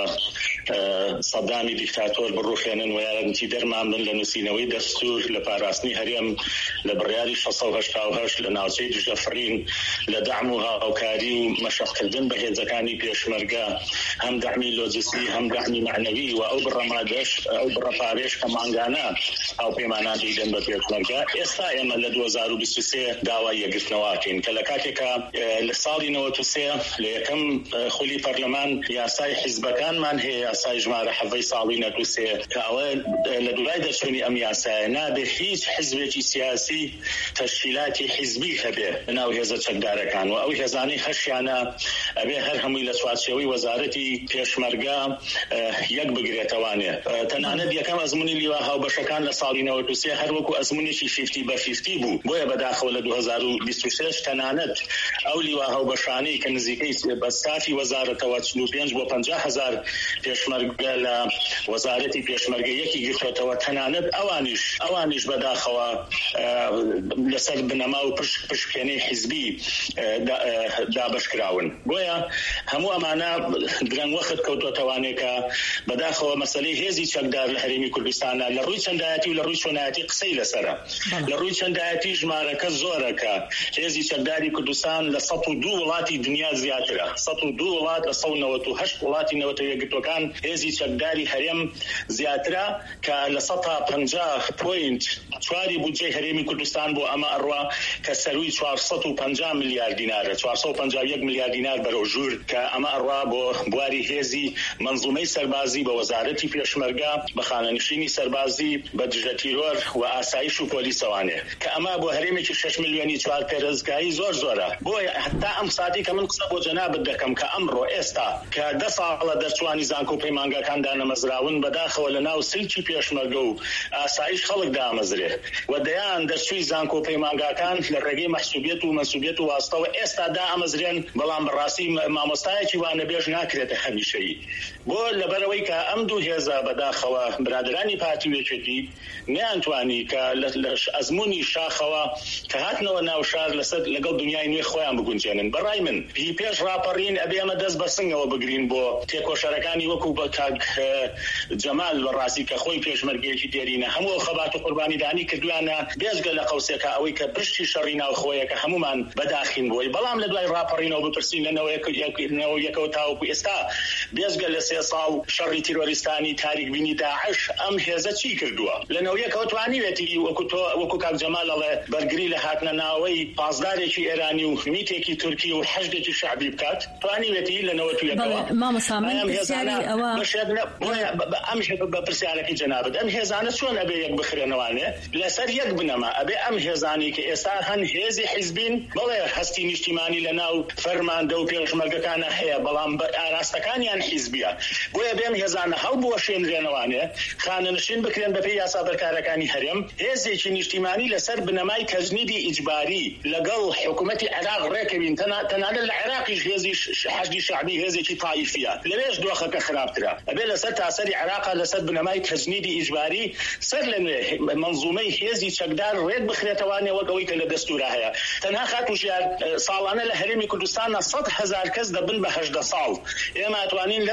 سەدامی دیکتاتۆر بڕوخێنن و یارمەتی دەرمان بن لە نووسینەوەی دەستور لە پاراستنی هەرێم لە بڕیاری 688 لە ناوچەی دژەفرین لە دەعم و هاوکاری و مەشەقکردن بە هێزەکانی پێشمەرگە هەم دەعمی لۆجستی هەم دەعمی معنەوی و ئەو بڕەمادەش ئەو بڕەپارێش کە مانگانە هاوپەیمانان دەیدەن بە پێشمەرگە ئێستا ئێمە لە 2023 داوای یەکگرتنەوەکەین کە لە کاتێکە لە ساڵی 93 لە یەکەم خولی پەرلەمان یاسای حیزبەکانمان هەیە یاسای ژمارە 7 ساڵی 93 کە ئەوە لە دوای دەرچوونی ئەم یاسایە نابێت هیچ حیزبێکی سیاسی تەشکیلاتی حیزبی هەبێ بەناو هێزە چەکدارەکان و ئەو هێزانەی هەشیانە ئەبێ هەر هەمووی لە چوارچێوەی وەزارەتی پێشمەرگە یەک بگرێتەوانێ تەنانەت یەکەم ئەزموونی لیوا هاوبەشەکان لە ساڵی 93 هەر وەکو ئەزموونێکی 50-50 بوو بۆیە بەداخەوە لە 2026 تەنانەت ئەو لیوا هاوبەشانەی کە نزیکەی بە ستافی وەزارەتەوە 45 بۆ 50,000 پێشمەرگە لە وەزارەتی پێشمەرگە یەکی گرتوێتەوە تەنانەت ئەوانیش بەداخەوە لەسەر بنەما و پشکێنەی حیزبی دابەشکراون بۆیە هەموو ئەمانە درەنگ وەخت کەوتوتەوانێکە بەداخەوە مەسەلەی هێزی چەکدار لە هەرێمی کوردستانە لە ڕووی چەندایەتی و لە ڕووی چۆنایەتی قسەی لەسەرە لە ڕووی چەندایەتی ژمارەکە زۆرەکە هێزی چەکداری کوردستان لە 102 وڵاتی دنیا زیاترە 102 وڵات لە 198 وڵاتی نەوەتەوە یەکگرتوەکان هێزی چەکداری هەرێم زیاترە کە لە 150.4 بودجەی هەرێمی کوردستان بۆ ئەمە ئەڕوا کە سەروی 450 میلیارد دینارە 451 میلیارد دینار بەرەو ژوور کە ئەمە ئەڕوا بۆ بواری هێزی منزومەی سەربازی بە وەزارەتی پێشمەرگە بە خانەنشینی سەربازی بە دژە تیرۆر و ئاسایش و پۆلیسەوانێ کە ئەمە بۆ هەرێمێکی 6 میلیۆنی 4 پێرەزگایی زۆرە بۆیە حتا ئەم ساتی کە من قسە بۆ جەنابەت دەکەم کە ئەمڕۆ ئێستا کە 10 ساڵە دەرچوانی زانکۆ پەیمانگەکان دانەمەزراون بەداخەوە لە ناو سلکی پێشمەرگە و ئاسایش خەڵک دامەزرێ و دەیان دەرچووی زانکۆ پەیمانگەکان لە ڕێگەی مەحسوبیەت و مەنسوبیەت و واستەوە ئێستا دامەزرێن بەڵام بەڕاستی مامۆستایەکی وانە بێژ ناکرێتە هەمیشەیی بۆ لەبەرەوەی کە ئەم دوو هێزە بەداخەوە برادرانی پارتی وێچێتی نەیانتوانی کە لە ئەزموونی شاخەوە کە هاتنەوە ناو شار لەسەر لەگەڵ دنیای نوێ خۆیان بگونجێنن بەڕای من پێش ڕاپەڕین ئەبێ ئەمە دەست بەسنگەوە بگرین بۆ تێکۆشەرەکانی وەکو بە کاک جەمال بەڕاستی کە خۆی پێشمەرگەیەکی دێرینە هەموو خەبات و قوربانیدانی کردویانە بێزگە لە قەوسێکە ئەوەی کە پشتی شەڕی ناوخۆیەکە هەمومان بەداخین بووی بەڵام لە دوای ڕاپەڕینەوە بپرسین لەنەوە یەکەوە تاوەکو ئێستا بێزگە لە 3 ساڵ شەڕی تیرۆریستانی تاریکبینی داعش ئەم هێزە چی کردووە لەنەوە یەکەوە توانیوێتی وەکو کاک جەمال ئەڵێ بەرگری لە هاتنە ناوەی پازدارێکی ئێرانی و میتێکی تورکی و حەشدێکی شعبی بکات توانیوێتی لەنەوە تو یەکەوە ئەم بە پرسیارێکی جەنابەت ئەم هێزانە چۆن ئەبێ یەک بخرێنەوانێ لەسەر یەک بنەما ئەبێ ئەم هێزانی کە ئێستا هەن هێزی حیزبین بەڵێ هەستی نیشتیمانی لە ناو فەرماندە و پێشمەرگەکانە هەیە بەڵام ئاراستەکانیان حیزبیە بۆیە بێم هێزانە هەڵ بۆ شوێنرێنەوانێ خانەنشین بکرێن بەپێی یاسا بەرکارەکانی هەرێم هێزێکی نیشتیمانی لەسەر بنەمای تەجنیدی ئیجباری لەگەڵ حکوومەتی عێراق ڕێکەوین تەنانەت لە عێراقیش هێزی حەشدی شعبی هێزێکی تایفیە لەوێش دۆخەکە خراپترە ئەبێ لەسەر تاسەری عێراقا لەسەر بنەمای تەجنیدی ئیجباری سەر لەنوێ منزومەی هێزی چەکدار ڕێک بخرێتەوانێ وەک ئەوەی کە لە دەستورا هەیە تەنها خاتوشیار ساڵانە لە هەرێمی کوردستانە 100,000 کەس دەبن بە 18 ساڵ ئێمە ئەتوانین لەم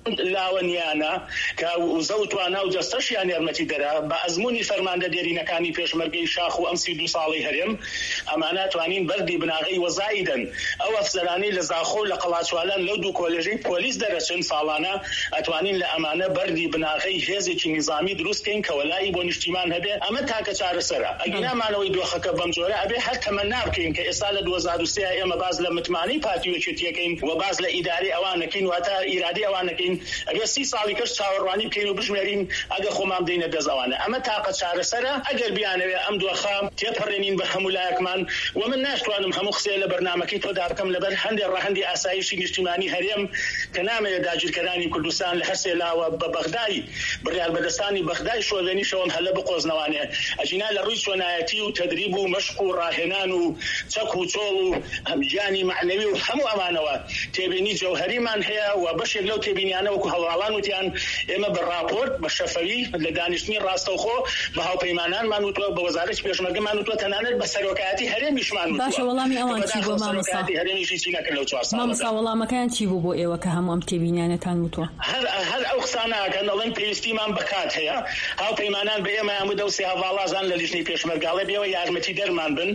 لاوەنیانە کە وزەوتوانە و دەستەشیان یارمەتی دەرا بە ئەزمموی فەرماندە دێرینەکانی پێشمەرگەی شاخ و ئەم 32 ساڵی هەرێم ئەمانە توانین بەردی بناغی وەزایدن ئەو ئەفسەرانی لە زاخۆ و لە قەڵاچوالان لەو دوو کۆلێژەی پۆلیس دەرەچن ساڵانە ئەتوانین لە ئەمانە بەردی بناغی هێزێکی نظامی دروستکەین کە وەلایی بۆ نیشتیمان هەبێ ئەمە تاکە چارەسەرە ئەگەنامانەوەی دۆخەکە بەم جۆرە ئەبێ هەر تەمەنا بکەین کە ئێستا لە 2023 ئێمە باز لە متمانی پارتیوەکێتیەکەین و باز لە ئیداری ئەوانەکەین واتە ئیرادی ئەوانەکەین ئەبێ 30 ساڵی کەس چاوەڕوانی بکەین و بژمێرین ئەگە خۆمان بدەینە دەست ئەوانە ئەمە تاقە چارەسەرە ئەگەر بیانەوێ ئەم دۆخە تێپەڕێنین بە هەموو لایەکمان و من ناشتوانم هەموو قسەی لە بەرنامەکەی تۆدا بکەم لەبەر هەندێک ڕەهەندی ئاسایشی نیشتیمانی هەرێم کە نامەوێت داگیرکەرانی کوردستان لە هەر سێلاوە بە بەغدای بڕیار بەدەستانی بەغدای شۆڤێنیشەوەم هەلە بقۆزنەوانێ ئەجینا لە ڕووی چۆنایەتی و تەدریب و مەشق و ڕاهێنان و چەک و چۆڵ و هەمجانی معنەوی و هەموو ئەمانەوە تێبینی جەوهەریمان هەیە و بەشێک لەو تێبینیانە وەکو هەواڵان وتیان ئێمە بە راپۆرت بە شەفەوی لە دانیشتنی ڕاستەوخۆ بە هاوپەیمانانمان وتوە بە وەزارەتی پێشمەرگەمان وتوە تەنانەت بە سەرۆکایەتی هەرێمیشمان وتوە. باشە وەڵامی ئەوان چی بۆ مامۆستا؟ هەرێمیشی چی نەکرد لەو 4 ساڵە. مامۆستا وەڵامەکەیان چی بوو بۆ ئێوە کە هەموو ئەم تێبینیانەتان وتوە؟ هەر ئەو قسانەکەن دەڵێن پێویستیمان بەکات هەیە هاوپەیمانان بە ئێمە هەموو دەوسێ هەواڵازان لە لیژنەی پێشمەرگاڵێ بێەوە یارمەتی دەرمان بن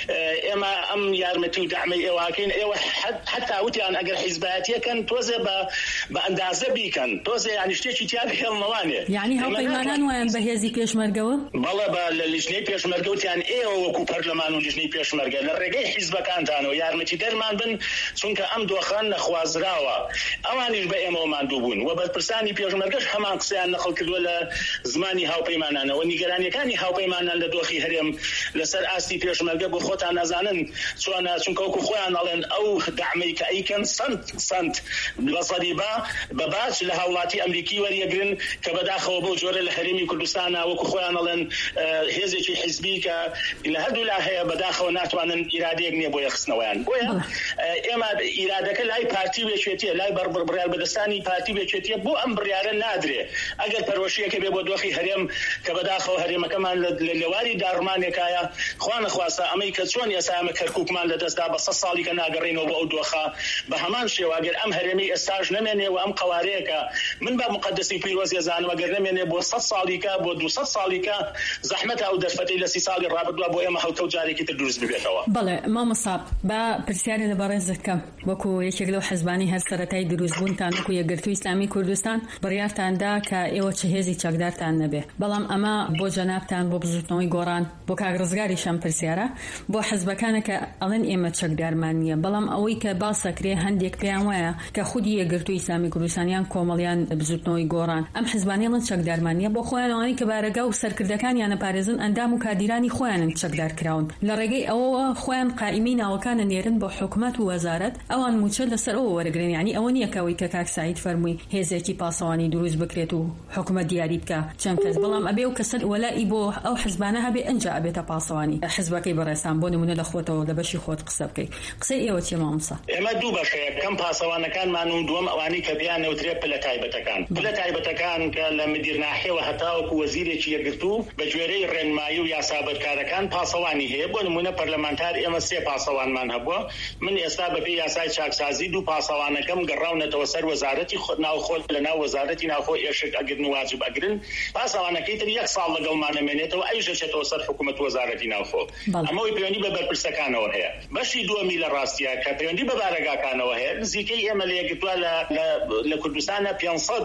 ئێمە ئەم یارمەتی و دەعمەی ئێوەکەین ئێوە حتا وتیان ئەگەر حیزبەتیەکەن تۆزێ بە ئەندازە بیکەن تۆزێ یانی شتێکی تیا بهێڵنەوانێ یعنی هاوپەیمانان وایان بە هێزی پێشمەرگەوە بەڵێ بە لە لیژنەی پێشمەرگەوتیان ئێوە وەکو پەرلەمان و لیژنەی پێشمەرگە لە ڕێگەی حیزبەکانتانەوە یارمەتی دەرمان بن چونکە ئەم دۆخان نەخوازراوە ئەوانیش بە ئێمەوە ماندوو بوون و بەرپرسانی پێشمەرگەش هەمان قسەیان نەقڵ کردووە لە زمانی هاوپەیمانانەوە نیگەرانیەکانی هاوپەیمانان لە دۆخی هەرێم لەسەر ئاستی پێشمەرگە بۆ خۆتان نەزانن چۆنە چونکە وەکو خۆیان ئەڵێن ئەو دەعمەی کە ئەیکەن سەنت بەسەریبا بە باج لە هاوڵاتی ئەمریکی وەریەگرن کە بەداخەوە بۆ جۆرە لە هەرێمی کوردستانە وەکو خۆیان ئەڵێن هێزێکی حیزبی کە لە هەردوو لا هەیە بەداخەوە ناتوانن ئیرادەیەک نییە بۆ یەخستنەوەیان بۆیە ئێمە ئیرادەکە لای پارتی وێچێتیە لای بڕیار بەدەستانی پارتی وێچێتیە بۆ ئەم بڕیارە نادرێ ئەگەر پەروەشیەکە بێ بۆ دۆخی هەرێم کە بەداخەوە هەرێمەکەمان لە لێواری داڕمانێکایە خوا نەخواسە ئەمەی کە چۆن ئێستا ئەمە کەرکووکمان لەدەستدا بە 100 ساڵی کە ناگەڕێنەوە بۆ ئەو دۆخە بە هەمان شێواگەر ئەم هەرێمی ئێستاژ نەمێنێ و ئەم قەوارەیەکە من بە مقدسی پیرۆزی زانم ئەگەر نەمێنێ بۆ 100 ساڵیکە بۆ 200 ساڵیکە زەحمەتە ئەو دەرفەتەی لە 30 ساڵی ڕابردووە بۆ ئێمە هەڵکەوت جارێکی تر دروست ببێتەوە. بەڵێ مامۆستا بە پرسیاری لە بەڕێزت کەم وەکو یەکێک لەو حیزبانی هەر سەرەتای دروستبوونتان وەکو یەکگرتووی ئیسلامی کوردستان بڕیارتاندا کە ئێوە چه هێزی چەکدارتان نەبێ بەڵام ئەمە بۆ جەنابتان بۆ بزوتنەوەی گۆڕان بۆ کاگڕزگاریشان پرسیارە بۆ حیزبەکانە کە ئەڵێن ئێمە چەکدارمان نییە بەڵام ئەوەی کە باسەکرێ هەندێک پێیان وایە کە خودی یەکگرتووی ئیسلامی کوردستانیان کۆمەڵیان بزوتنەوەی گۆڕان ئەم حیزبانیان چەکدارمان نییە بۆ خۆیانەوەی کە بارەگا و سەرکردەکانیان نەپارێزن ئەندام و کادیرانی خۆیانن چەکدار کراون لە ڕێگەی ئەوەوە خۆیان قائیمی ناوەکانە نێرن بۆ حکومەت و وەزارەت ئەوان موچە لەسەر ئەوە وەرەگرن یعنی ئەوە نییە کەوەی کە کاک سعید فەرمووی هێزێکی پاسەوانی دروست بکرێت و حکومەت دیاری بکە چەند کەس بەڵام ئەبێ و کەسەر وەلای بۆ ئەو حیزبانە هەبێ ئەنجا ئەبێتە پاسەوانی حیزبەکەی بەڕێستان بۆ نمونە لە خۆتەوە لە بەشی خۆت قسە بکەی قسەی ئێوە چی مامۆستا؟ ئێمە دوو بەشەیە کەم پاسەوانەکانمان و دووەم ئەوانەی کە بیان نەوترێت پلە تایبەتەکان پلە تایبەتەکان کە لە مدیرناحیەوە هەتاوەکو وەزیرێکی یەکگرتوو بە گوێرەی ڕێنمایی و یاسابەرکارەکان پاسەوانی هەیە بۆ نمونە پەرلەمانتار ئێمە 3 پاسەوانمان هەبووە من ئێستا بەپێی یاسای چاکسازی 2 پاسەوانەکەم گەڕاونەتەوە سەر وەزارەتی ناوخۆ لە ناو وەزارەتی ناوخۆ ئێشک ئەگرن و واجب ئەگرن پاسەوانەکەی تر 1 ساڵ لەگەڵمانەمێنێتەوە ئەی ژەچێتەوە سەر حکومەت وەزارەتی ناوخۆ ئەمەوەی پەیوەندی بە بەرپرسەکانەوە هەیە بەشی دووەمی لە ڕاستیە کە پەیوەندی بە بارەگاکانەوە هەیە نزیکەی ئێمە لە یەکگرتووە لە کوردستانە 500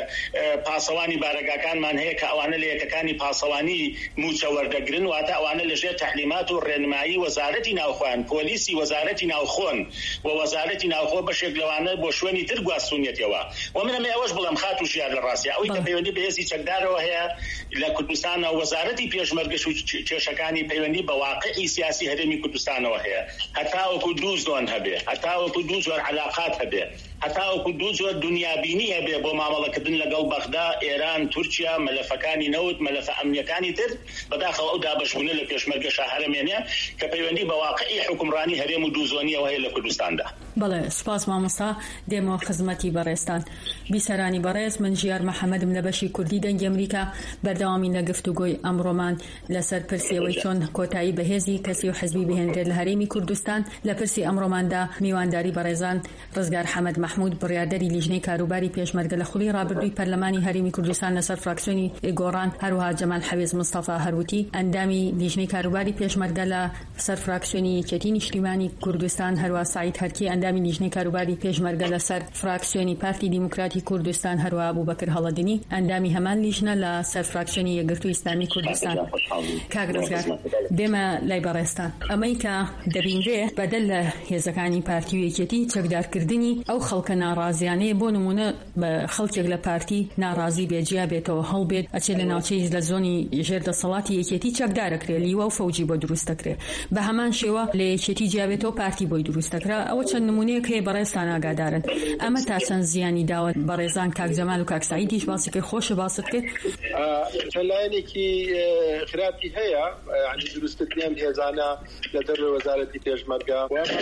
پاسەوانی بارەگاکانمان هەیە کە ئەوانە لە یەکەکانی پاسەوانی موچە وەردەگرن واتە ئەوانە لەژێر تەحلیمات و ڕێنمایی وەزارەتی ناوخۆیان پۆلیسی وەزارەتی ناوخۆن و وەزارەتی ناوخۆ بەشێک لەوانە بۆ شوێنی تر گواستونیەتەوە و منەمە ئەوەش بڵم خات و ژیان لە ڕاستی ئەوەی کە پەیوەندی بە هێزی چەکدارەوە هەیە لە کوردستانە وەزارەتی پێشمەرگەش و کێشەکانی پەیوەندی بە واقعی سیاسی هەرێمی کوردستانەوە هەیە هەتاوەکو 2 زۆن هەبێ هەتاوەکو 2 جۆر علاقات هەبێ هەتاوەکو 2 جۆر دنیابینی هەبێ بۆ مامەڵەکردن لەگەڵ بەغدا ئێران تورکیا مەلەفەکانی نەوت مەلەفە ئەمنیەکانی تر بەداخەوە ئەو دابەشبوونە لە پێشمەرگە شاهەرەمێنێ کە پەیوەندی بە واقعی حکومڕانی هەرێم و 2 زۆنیەوە هەیە لە کوردستاندا بەڵێ سپاس مامۆستا دێمەوە خزمەتی بەڕێستان بیسەرانی بەڕێز من ژیار محەممەدم لە بەشی کوردی دەنگی ئەمریکا بەردەوامی لە گفتوگۆی ئەمڕۆمان لەسەر پرسیەوەی چۆن کۆتایی بەهێزی کەسی و حزبی بهێنرێت لە هەرێمی کوردستان لە پرسی ئەمڕۆماندا میوانداری بەڕێزان ڕزگار حەمەد محمود بڕیاردەری لیژنەی کاروباری پێشمەرگە لە خوڵی ڕابردووی پەرلەمانی هەرێمی کوردستان لەسەر فراکسیۆنی گۆڕان هەروها جەمال حەویز مستەفا هەروتی ئەندامی لیژنەی کاروباری پێشمەرگە لە سەر فراکسیۆنی یەکێتی نیشتیمانی کوردستان هەروها سعید هەرکی ئەندامی لیژنەی کاروباری پێشمەرگە لەسەر فراکسیۆنی پارتی دیموکراتی کوردستان هەروها ئەبوبەکر هەڵەدنی ئەندامی هەمان لیژنە لە سەر فراکسیۆنی یەکگرتووی ئیسلامی کوردستان کاک ڕزگار دێمە لای بەڕێستان ئەمەی کە دەبینرێ بەدەل لە هێزەکانی پارتی و یەکێتی چەکدارکردنی ئەو خەڵکە ناڕازیانەیە بۆ نمونە بە خەڵکێک لە پارتی ناڕازی بێجیا بێتەوە هەڵبێت ئەچێ لە ناوچەی لە زۆنی ژێردەسەڵاتی یەکێتی چەکدارەکرێت لیوە و فەوجی بۆ دروستەکرێت بە هەمان شێوە لە یەکێتی جیابێتەوە پارتی بۆی دروستەکرا ئەوە چەند نمونەیەک هەیە بەڕێستان ئاگادارن ئەمە تا چەند زیانی داوە بەڕێزان کاک جەمال و کاک سعیدیش باسی کرد خۆشە باست کرد لایەنێکی خراپی هەیە ینی دروستکردنیان هێزانە لە دەروی وەزارەتی پێشمەرگە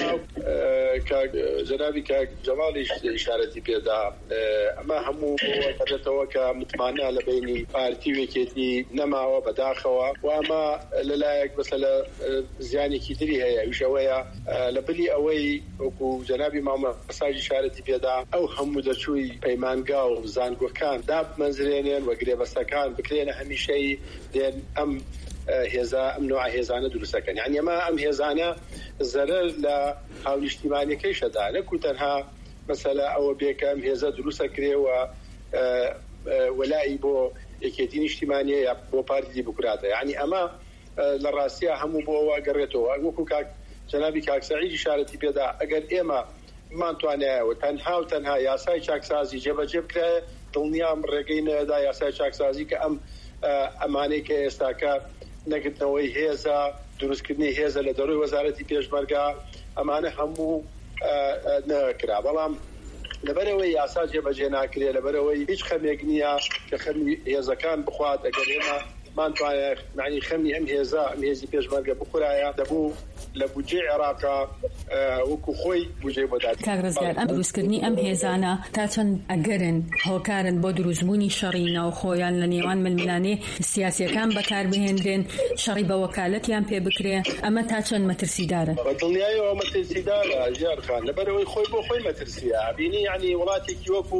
جەنابی کاک جەمالیش ئیشارەتی پێدا ئەمە هەموو دەبێتەوە کە متمانە لە بینی پارتی و یەکێتی نەماوە بەداخەوە و ئەمە لەلایەک بەسە لە زیانێکی تری هەیە ویشەوەیە لە بلی ئەوەی وەکو جەنابی مامۆستای ئیشارەتی پێدا ئەو هەموو دەچووی پەیمانگا و زانگۆکان دابمەنزرێنێن وە گرێبەستەکان بکرێنە هەمیشەی دێن ئەم هێزا ئەم نوع هێزانە دروستەکەن یعنی ئەمە ئەم هێزانە زەرەر لە هاونیشتیمانیەکەیشەدا نەکو تەنها مەسەلە ئەوە بێکە ئەم هێزە دروستەکرێەوە وەلایی بۆ یەکێتی نیشتیمانیە یا بۆ پارتی دیموکراتە یعنی ئەمە لە ڕاستیە هەموو بۆەوە گەڕێتەوە وەکو کاک جەنابی کاک سەعید ئیشارەتی پێدا ئەگەر ئێمە بمانتوانایەوە تەنها و تەنها یاسای چاکسازی جێبەجێ بکرێ دڵنیام ڕێگەی نەدا یاسای چاکسازی کە ئەمانەی کە ئێستاکە نەگرتنەوەی هێزە دروستکردنی هێزە لە دەروی وەزارەتی پێشمەرگە ئەمانە هەموو نەکرا بەڵام لەبەرەوەی یاسا جێبەجێ ناکرێ لەبەرەوەی هیچ خەمێک نییە کە خەمی هێزەکان بخوات ئەگەر ئێمە مانتوانێت معنی خەمی ئەم هێزە ئەم هێزی پێشمەرگە بخورایە دەبوو لە بودجێ عێراقا وەکو خۆی بودجێ بۆ داد کاک ڕزگار ئەم دروستکردنی ئەم هێزانە تا چەند ئەگەرن هۆکارن بۆ دروستبوونی شەڕی ناوخۆیان لە نێوان ململانێ سیاسیەکان بەکاربهێنرێن شەڕی بە وەکالەتیان پێ بکرێ ئەمە تا چەند مەترسیدارن بەدڵنیایەوە مەترسیدارە ژیارخان لەبەرەوەی خۆی بۆ خۆی مەترسیە بینی یعنی وڵاتێکی وەکو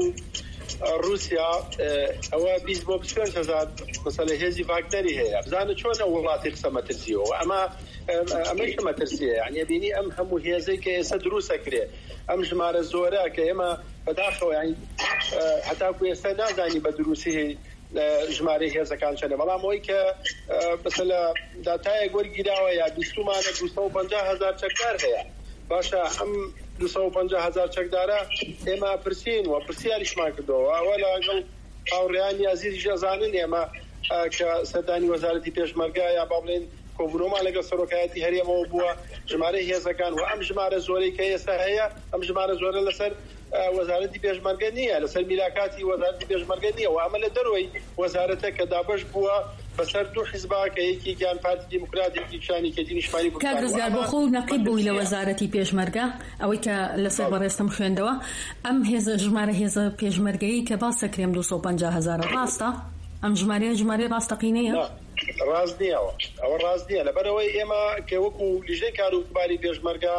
رووسیا ئەوە 20 بۆ 20,000 مەسەلە هێزی ڤاگنەری هەیە بزانە چۆن ئەو وڵاتی قسە مەترسیەوە ئەمەش مەترسیە یعنی بینی ئەم هەموو هێزەی کە ئێستا دروستەکرێ ئەم ژمارە زۆرە کە ئێمە بەداخەوە یعنی هەتاکو ئێستا نازانی بە دروستی ژمارەی هێزەکان چەندە بەڵام ئەوەی کە مەسەلە داتایەک وەرگیراوە یا بیستمانە 250,000 چەکدار هەیە باشە ئەم 250,000 چەکدارە ئێمە پرسین و پرسیاریشمان کردەوە ئەوە لەگەڵ هاوڕێیانی عەزیزیش ئەزانن ئێمە کە سەردانی وەزارەتی پێشمەرگە یا با بڵێن کۆبوونەوەمان لەگەڵ سەرۆکایەتی هەرێمەوە بووە ژمارەی هێزەکان و ئەم ژمارە زۆرەی کە ئێستا هەیە ئەم ژمارە زۆرە لەسەر وەزارەتی پێشمەرگە نییە لەسەر میلاکاتی وەزارەتی پێشمەرگە نییە و ئەمە لە دەروی وەزارەتە کە دابەش بووە بەسەر دوو حیزبا کە یەکێکیان پارتی دیموکراتێکی شانی کێتی نیشتیمانی بوو کاک ڕزگار بۆ خۆ نەقیب بووی لە وەزارەتی پێشمەرگە ئەوەی کە لەسەر بەڕێستم خوێندەوە ئەم هێزە ژمارە هێزە پێشمەرگەیی کە باسەکرێم 250,000 ڕاستە ئەم ژمارە ڕاستەقینەیە ڕاست نییەوە ئەوە ڕاست نییە لەبەرەوەی ئێمە کە وەکو لیژنەی کاروباری پێشمەرگە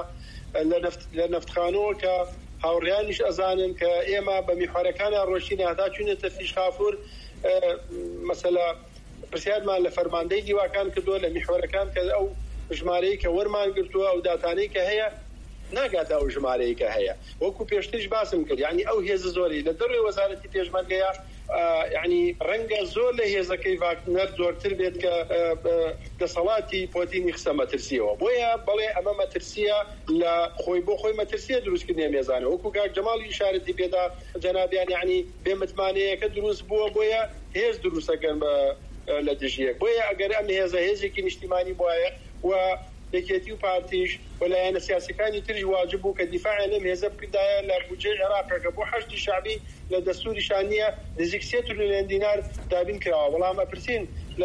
لە نەفتخانەوە کە هاوڕێیانیش ئەزانن کە ئێمە بە میحوارەکانیان ڕۆشتینە هەتا چوونێتە فیشخافور مەسەلە پرسیارمان لە فەرماندەی دیواکان کردووە لە میحوارەکان کە ئەو ژمارەی کە وەرمان گرتووە ئەو داتانەی کە هەیە ناگاتە ئەو ژمارەی کە هەیە وەکو پێشترش باسم کرد یعنی ئەو هێزە زۆری لە دەروی وەزارەتی پێشمەرگەیە یعنی ڕەنگە زۆر لە هێزەکەی ڤاگنەر زۆرتر بێت کە دەسەڵاتی پۆتینی قسە مەترسیەوە بۆیە بەڵێ ئەمە مەترسیە لە خۆی بۆ خۆی مەترسیە دروستکردنی مێزانە وەکو کاک جەماڵی ئیشارەتی پێدا جەنابیان یعنی بێمتمانەیەکە دروست بووە بۆیە هێز دروستەکەن لە دژیەک بۆیە ئەگەر ئەم هێزە هێزێکی نیشتیمانی بواە و یەکێتی و پارتیش وەلایەنە سیاسەکانی تریش واجب بوو کە دیفاعیان لەم هێزە بکردایە لە بودجێ عێراقە کە بۆ حەشتی شعبی لە دەستوریشان نییە نزیک 3 تریلیۆن دینار دابین کراوە بەڵام ئەپرسین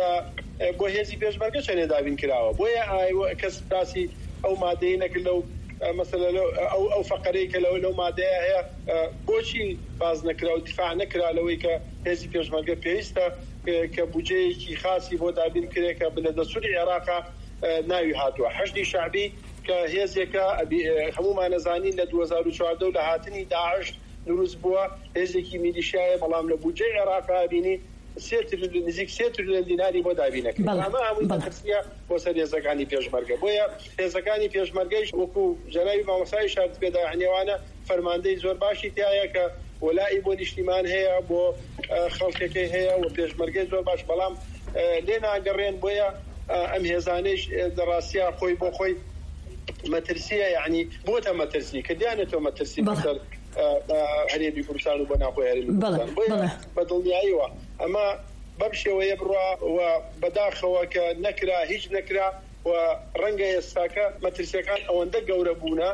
بۆ هێزی پێشمەرگە چەندێ دابین کراوە بۆیە کەس باسی ئەو مادەی نەکرد لەو مثلا ئەو فەقەرەی کە لەو مادەیە هەیە بۆچی باز نەکرا و دیفاع نەکرا لەوەی کە هێزی پێشمەرگە پێویستە کە بودجەیەکی خاصی بۆ دابین کرێ کە لە دەسووری عێراقا ناوی هاتووە حەشدی شعبی کە هێزێکە هەمومان نەزانین لە 2014 لە هاتنی داعش دروست بووە هێزێکی میلیشیایە بەڵام لە بودجەی عێراقا بینی نزیک 3 تریلیۆن دیناری بۆ دابینەکە ئەمە هەمووی مەترسیە بۆ سەر هێزەکانی پێشمەرگە بۆیە هێزەکانی پێشمەرگەیش وەکو جەنابی مامۆستای شارت پێدا عنێوانە فەرماندەی زۆر باشی تایە کە وەلای بۆ نیشتیمان هەیە بۆ خەڵکەکەی هەیە و پێشمەرگەی زۆر باش بەڵام لێ ناگەڕێن بۆیە ئەم هێزانەیش دەڕاستیە خۆی بۆ خۆی مەترسیە یعنی بۆتە مەترسی کە دیانێتەوە مەترسی بەسەر هەرێمی کوردستان و بۆ ناخۆی هەرێمی کوردستان بۆیە بەدڵنیاییەوە ئەمە بەم شێوەیە بڕوا و بەداخەوە کە نەکرا هیچ نەکرا و ڕەنگە ئێستاکە مەترسیەکان ئەوەندە گەورە بوونە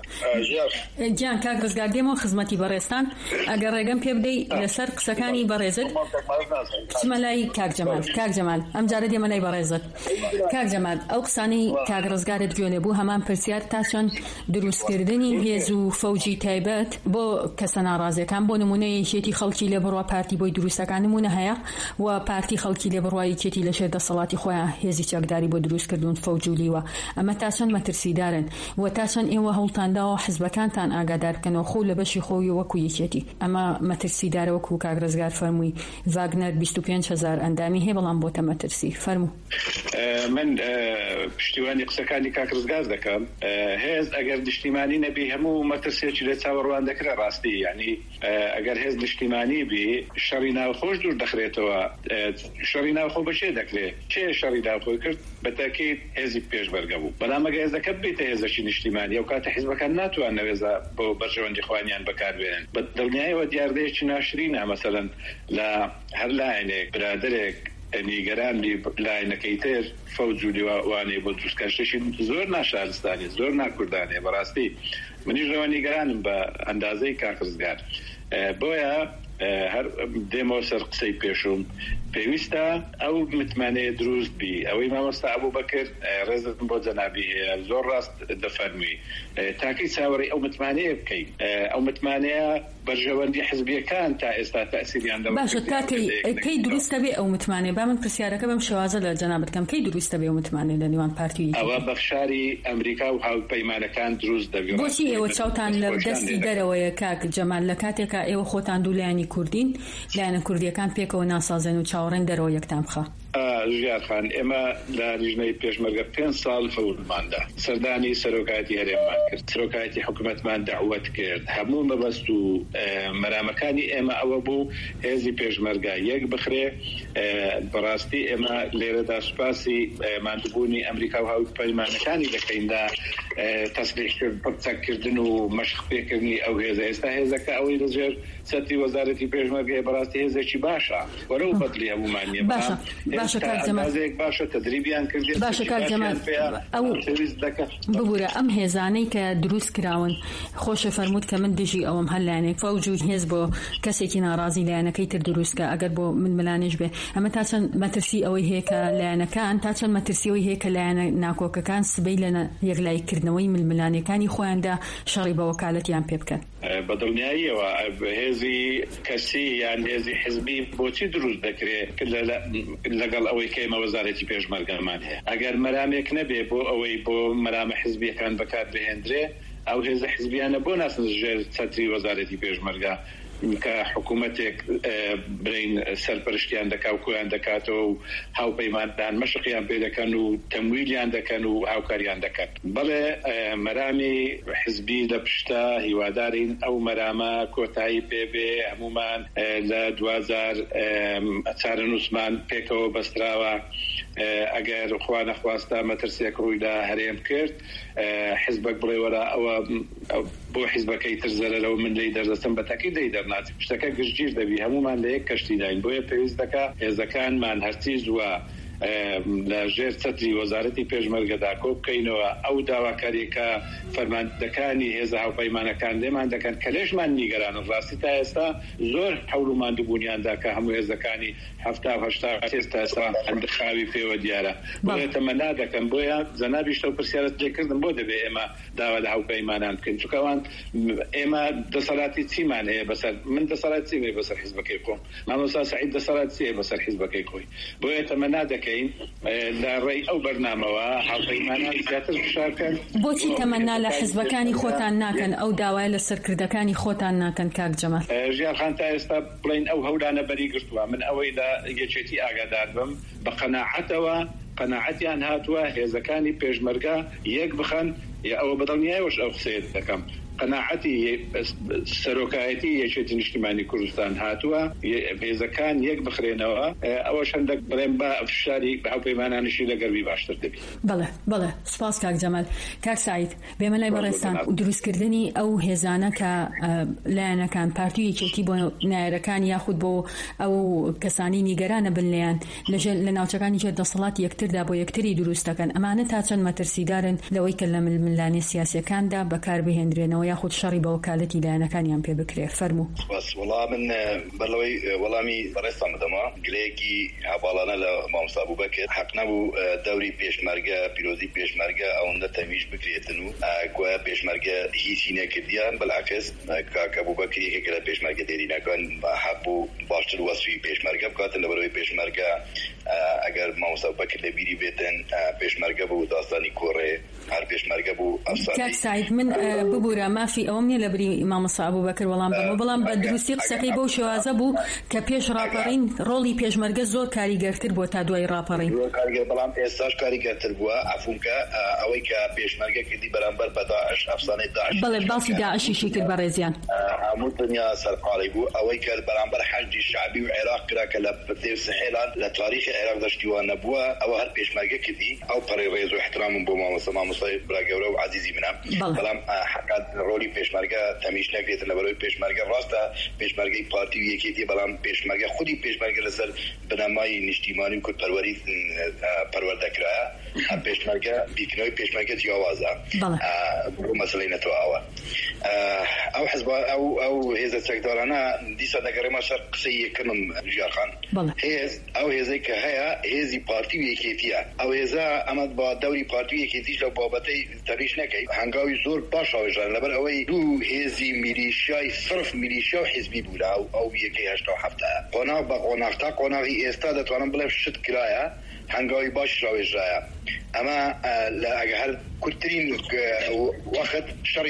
گیان کاک ڕزگار دێمەوە خزمەتی بەڕێستان ئەگەر ڕێگەم پێ بدەی لەسەر قسەکانی بەڕێزت بچمە لای کاک جەمال ئەم جارە دێمە لای بەڕێزت کاک جەمال ئەو قسانی کاک ڕزگارت گوێنێ بوو هەمان پرسیار تا چەند دروستکردنی هێز و فەوجی تایبەت بۆ کەسە ناڕازیەکان بۆ نمونە یەکێتی خەڵکی لێ بڕوا پارتی بۆی دروستەکان نمونە هەیە و پارتی خەڵکی لێ بڕوا یەکێتی لە شێر دەسەڵاتی خۆیان هێزی چەکداری بۆ دروستکردن فەوج لیوە ئەمە تا چەند مەترسیدارن و تا چەند ئێوە هەوڵتانداوە حزبەکانتان ئاگادار بکەنەوە خۆ لە بەشی خۆی وەکو یەکێتی ئەمە مەترسیدارە وەکو کاک ڕزگار فەرمووی ڤاگنەر 25,000 ئەندامی هەیە بەڵام بۆتە مەترسی فەرموو من پشتیوانی قسەکانی کاک ڕزگار دەکەم هێز ئەگەر نیشتیمانی نەبی هەموو مەترسێکی لێ چاوەڕوان دەکرا ڕاستی یعنی ئەگەر هێز نیشتیمانی بی شەڕی ناوخۆش دوور دەخرێتەوە شەڕی ناوخۆ بەچێ دەکرێت چێ شەڕی ناوخۆی کرد بەتاکید هێزی پێشبەرگە بوو بەڵام ئەگە هێزەکە بێتە هێزەکی نیشتیمانی ئەو کاتە حیزبەکان ناتوانەوێت بۆ بەرژەوەندی خوانیان بەکاربێنن بە دڵنیاییەوە دیاردەیەکی ناشرینە مەسەڵەن لە هەر لایەنێک برادرێک نیگەران لایەنەکەی تر فەوج و لیوانەی بۆ دروستکردنی زۆر ناشارستانی زۆر ناکوردانێ بەڕاستی منیش لەوە نیگەرانم بە ئەندازەی کاک ڕزگار بۆیە هەر دێمەوە سەر قسەی پێشوم پێویستە ئەو متمانەیە دروست بی ئەوەی مامۆستا ئەبوو بەکر ڕێزتم بۆ جەنابی هەیە زۆر ڕاست دەفەرمووی تاکەی چاوەڕێی ئەو متمانەیە بکەین ئەو متمانەیە بەرژەوەندی حزبیەکان تا ئێستا تەسیریان دەوە باشە کەی دروستە بێ ئەو متمانەیە با من پرسیارەکە بەم شێوازە لە جەنابەت بکەم کەی دروستە بێ ئەو متمانەیە لە نێوان پارتی ئەوە بەخشاری ئەمریکا و هاوپەیمانەکان دروست دەبێت بۆچی ئێوە چاوتان لە دەستی دەرەوەیە کاک جەمال لە کاتێکە ئێوە خۆتان دوو لایەنی کوردین لایەنە کوردیەکان پێکەوە ناسازێن و چاوەڕێن دەرەوە یەکتان بخە ژیارخان ئێمە لە لیژنەی پێشمەرگە 5 ساڵ فەورماندا سەردانی سەرۆکایەتی هەرێممان کرد سەرۆکایەتی حکوومەتمان داوەت کرد هەموو مەبەست و مەرامەکانی ئێمە ئەوە بوو هێزی پێشمەرگە یەک بخرێ بەڕاستی ئێمە لێرەدا سوپاسی ماندووبوونی ئەمریکا و هاوپەیمانەکانی دەکەیندا تەسلیحکرد پڕچەکردن و مەشق پێکردنی ئەو هێزە ئێستا هێزەکە ئەوەی لەژێر سەتی وەزارەتی پێشمەرگەیە بەڕاستی هێزێکی باشە وەرە و بەدڵی هەمومانیە باشە کاک جەمال باشە تدریبیان کردی باشە کاک جەمال ئەو ببوورە ئەم هێزانەی کە دروست کراون خۆشە فەرمووت کە من دژی ئەوم هەر لایەنێک فەوج و هێز بۆ کەسێکی ناڕازی لایەنەکەی تر دروستکە ئەگەر بۆ من ملانێش بێ ئەمە تا چەند مەترسی ئەوەی هەیە کە لایەنەکان تا چەند مەترسی ئەوەی هەیە کە لایەنە ناکۆکەکان سبەی لە یەکلایکردنەوەی ململانەکانی خۆیاندا شەڕی بە وەکالەتیان پێ بکەن بەدڵنیاییەوە هێزی کەسی یان هێزی حزبی بۆچی دروست دەکرێت لەگەڵ ئەوەی کەمە وەزارەتی پێشمەرگەمان هەیە ئەگەر مەرامێک نەبێ بۆ ئەوەی بۆ مەرامە حزبیەکان بەکار بهێنرێ ئەو هێزە حزبیانە بۆ ناسن ژێر چەتری وەزارەتی پێشمەرگە کە حکوومەتێک برین سەرپەرشتیان دەکات و کۆیان دەکاتەوە و هاوپەیماندان مەشقیان پێ دەکەن و تەمویلیان دەکەن و هاوکاریان دەکەن بەڵێ مەرامی حزبی لە پشتە هیوادارین ئەو مەرامە کۆتایی پێبێ هەمومان لە 2000 چارەنووسمان پێکەوە بەستراوە ئەگەر خوا نەخواستە مەترسێک ڕوویدا هەرێم کرد حزبەک بڵێ وەرە ئەوە بۆ حیزبەکەی تر زەرەرەوە من لی دەردەچم بە تاکید لی دەرناچێت شتەکە گشتگیر دەبی هەمومان لە یەک کەشتی داین بۆیە پێویست دەکات هێزەکانمان هەرچی زووە لە ژێر چەتری وەزارەتی پێشمەرگەدا کۆ بکەینەوە ئەو داواکاریکە فەرماندەکانی هێزە هاوپەیمانەکان لێمان دەکەن کە لێشمان نیگەرانن. ڕاستی تا ئێستا زۆر هەوڵ و ماندووبوونیاندا کە هەموو هێزەکانی 70-80 تا ئێستا هەندخاوی پێوە دیارە. بۆیە تەمەنا دەکەم بۆیە جەنابی شتە و پرسیارەت لێکردن بۆ دەبێ ئێمە داوا لە هاوپەیمانان بکەین چونکەوان ئێمە دەسەڵاتی چیمان هەیە بەسەر من دەسەڵات چی بەسەر حیزبەکەی خۆم، مامۆستا سەعید دەسەڵات چیە بەسەر حیزبەکەی خۆی. بۆیە تەمەنا دەکەین لە ڕێی ئەو بەرنامەوە هاوپەیمانان زیاتر فشارکەن. بۆچی تەمەنا لە حیزبەکانی خۆتان ناکەن ئەو داوای لە سەرکردەکانی خۆتان ناکەن کاک جەمال؟ ژیانخان تا ئێستا بڵین ئەو هەولانە بەری گرتووە. من ئەوەی لە یەکێتی ئاگادار بم بە قەناعەتەوە قەناعەتیان هاتووە هێزەکانی پێشمەرگە یەک بخەن یا ئەوە بەدڵنیایەوەش ئەو قسەیە دەکەم. قەناعەتی سەرۆکایەتی یەکێتی نیشتیمانی کوردستان هاتووە هێزەکان یەک بخرێنەوە. ئەوەش هەندێک بڵێم بە فشاری بە هاوپەیمانانیشی لەگەروی باشتر دەبێت. بەڵێ سپاس کاک جەمال. کاک سعید بێمە لای بەڕێستان دروستکردنی ئەو هێزانە کە لایەنەکان پارتی یەکێتی بۆ نایەرەکان یاخود بۆ ئەو کەسانی نیگەرانە بن لێیان لە ناوچەکانی جێ دەسەڵات یەکتردا بۆ یەکتری دروست دەکەن. ئەمانە تا چەند مەترسیدارن لەوەی کە لە ململانێ سیاسیەکاندا بەکاربهێنرێنەوە یاخود شەڕی بە وەکالەتی لایەنەکانیان پێ بکرێ. فەرموو. وەڵام من بەلەوەی وەڵامی بەڕێستان بدەمە گلەیەکی هەواڵانە لە مامۆستا ئەبوبەکر حەق نەبوو دەوری پێشمەرگە پیرۆزی پێشمەرگە ئەوەندە تەویش بکرێتن و گویا پێشمەرگە هیچی نەکردیان بەڵعکس کاک ئەبوبەکر یەکێکە لە پێشمەرگە دێرینەکان حەق بوو باشتر وەسفی پێشمەرگە بکاتن لەبەرەوەی پێشمەرگە ئەگەر مامۆستا ئەبوبەکر لەبیری بێتن پێشمەرگە بوو داستانی کۆڕێ هەر پێشمەرگە بوو ئەفسانەی. کاک سعید من ببوورە مافی ئەوەم نیە لە بری مامۆستا ئەبوبەکر وەڵام بەمە بەڵام بە دروستی قسەکەی بەو شێوازە بوو کە پێش ڕاپەڕین ڕۆڵی پێشمەرگە زۆر کاریگەرتر بووە تا دوای ڕاپەڕین. بەڵام ئێستاش کاریگەرتر بووە ئەفونکە ئەوەی کە پێشمەرگە کردی بەرامبەر بە داعش ئەفسانەی داعش. بەڵێ باسی داعشیشی کرد بە ڕێزیان. هەموو دنیا سەرقاڵی بوو ئەوەی کە بەرامبەر حەجی شعبی و عێراق کرا کە لە پردەی سەحێلان لە تاریخی عێراق دەشتیوان نەبووە ئەوە هەر پێشمەرگە کردی. ئەو پەڕی ڕێز و احترامم بۆ مامۆستای براگەورە و عزیزی منم. بەڵام حقات ڕۆلی پێشمەرگە تەمیش نەکرێتن لەبەرەوەی پێشمەرگە ڕاستە پێشمەرگەی پارتی و یەکێتی بەڵام پێشمەرگە خودی پێشمەرگە لەسەر بنەمای نیشتیمانی و کورتپەروەری پەروەردەکرایە. پێشمەرگە بیکنەوەی پێشمەرگە جیاوازە بۆ مەسەلەی نەتەوە ئەوە ئەو حزب ئەو هێزە چەکدارانە دیسە دەگەڕێمە سەر قسەی یەکەمم ژیارخان. هێز ئەو هێزەی کە هەیە هێزی پارتی و یەکێتیە. ئەو هێزە ئەمە با دەوری پارتی و یەکێتیش لە بابەتەی تەریش نەکەی هەنگاوی زۆر باش ئاوێژان لەبەر ئەوەی دوو هێزی میلیشیای صرف میلیشیا و حیزبی بوو لە ئەو یەکەی 87 قۆناغ بە قۆناغ تا قۆناغی ئێستا دەتوانم بڵێم شت کرایە هەنگاوی باش ڕاوێژرایە. ئەمە لە ئەگە هەر کورتترین وەخت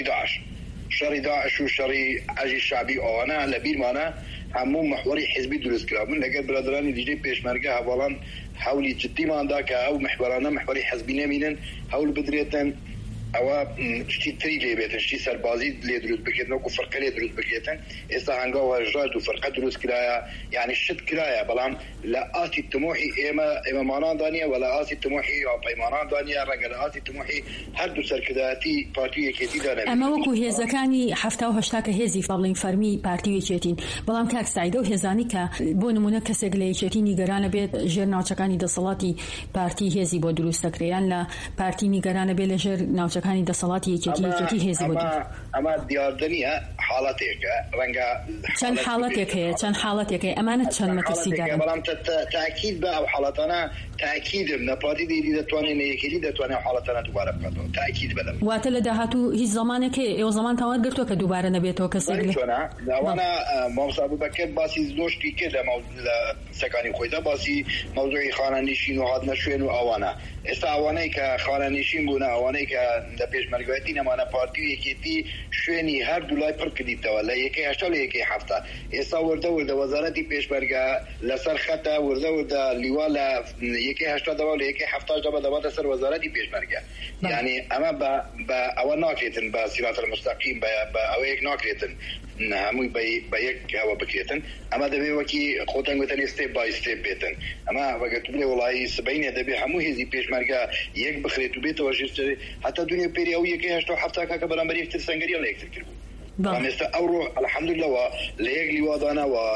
شەڕی داعش و شەڕی عەجی شعبی ئەوانە لە بیرمانە هەموو محوەری حیزبی دروست کرا بوون لەگەر برادرانی دیژەی پێشمەرگە هەواڵان هەولی جدیماندا کە ئەو محوەرانە محوەری حیزبی نەمینن هەول بدرێتن ئەوە شتی تری لێ بێتن شتی سەربازی لێ دروست بکێتن وەکو فەرقە لێ دروست بکێتن. ئێستا هەنگاو هەژات و فەرقە دروست کرایە یعنی شت کرایە بەڵام لە ئاتی تمۆحی ئێمەمانان دانیە و لە ئاتی تمۆحی هاوپەیمانان دانیە ڕەنگە لە ئاتی تمۆحی هەردوو سەرکردایەتی پارتی یەکێتی دانێت. ئەمە وەکو هێزەکانی 70 کە هێزی فەڵین فەرمی پارتی یەکێتین بەڵام کاک سعید و هێزانی کە بۆ نمونە کەسێک لە یەکێتی نیگەرانە بێت ژێر ناوچەکانی دەسەڵاتی پارتی هێزی بۆ دروست دەکرێن لە پارتی نیگەرانە بێت لە ژێر ناوچەکانی دەسەڵاتی یەکێتی هێزی بۆ ئەمە دیاردنیە حاڵەتێکە ڕەنگە چەند حاڵەتێک هەیە ئەمانە چەند مەترسیدارن. بەڵام تاکید بە ئەو حاڵەتانە تاکیدم نەپاتی دیری دەتوانێت یەکێتی دەتوانێت حاڵەتانە دووبارە بکاتەوە تاکید بدەم. واتە لە داهاتوو هیچ زمانێک ئێوە زمان تاوان گرتووە کە دووبارە نەبێتەوە کەسێک لەوانە مامۆستا ئەبوبەکر باسی زۆشتی کرد لە سەکانی خۆیدا باسی مەوزوعی خانەنشین و هاتنە شوێن و ئەوانە. ئێستا ئەوانەی کە خانەنشین بوون ئەوانەی کە لە پێشمەرگەوەتی نەمانە پارتی و یەکێتی شوێنی هەردوو لای پڕ کردیتەوە لە یەکەی هەشتا لە یەکەی هەفتە. ئێستا وردە وەزارەتی پێشمەرگە لەسەر خەتە وردە لیوا لە یەکەی هەشتا دەوە لە یەکەی هەفتاش دەباتە سەر وەزارەتی پێشمەرگە. یعنی ئەمە بە ئەوە ناکرێتن بە سیرات المستەقیم بە ئەوەیەک ناکرێتن هەمووی بە یەک ئەوە بکرێتن. ئەمە دەبێ وەکی خۆتان گوتنی ستێپ بای ستێپ بێتن. ئەمە وەگەت بڵێ وڵایی سبەینێ دەبێ هەموو هێزی پێشمەرگە یەک بخرێت و بێتەوە ژێر هەتا دنیا پێری ئەو یەکەی هەشتا هەفتا کە بەرامبەر یەکتر سەنگەریە لە یەکتر کرد بوو. ئێستا ئەوڕۆ الحەمدولillah لە یەک لیوادانە و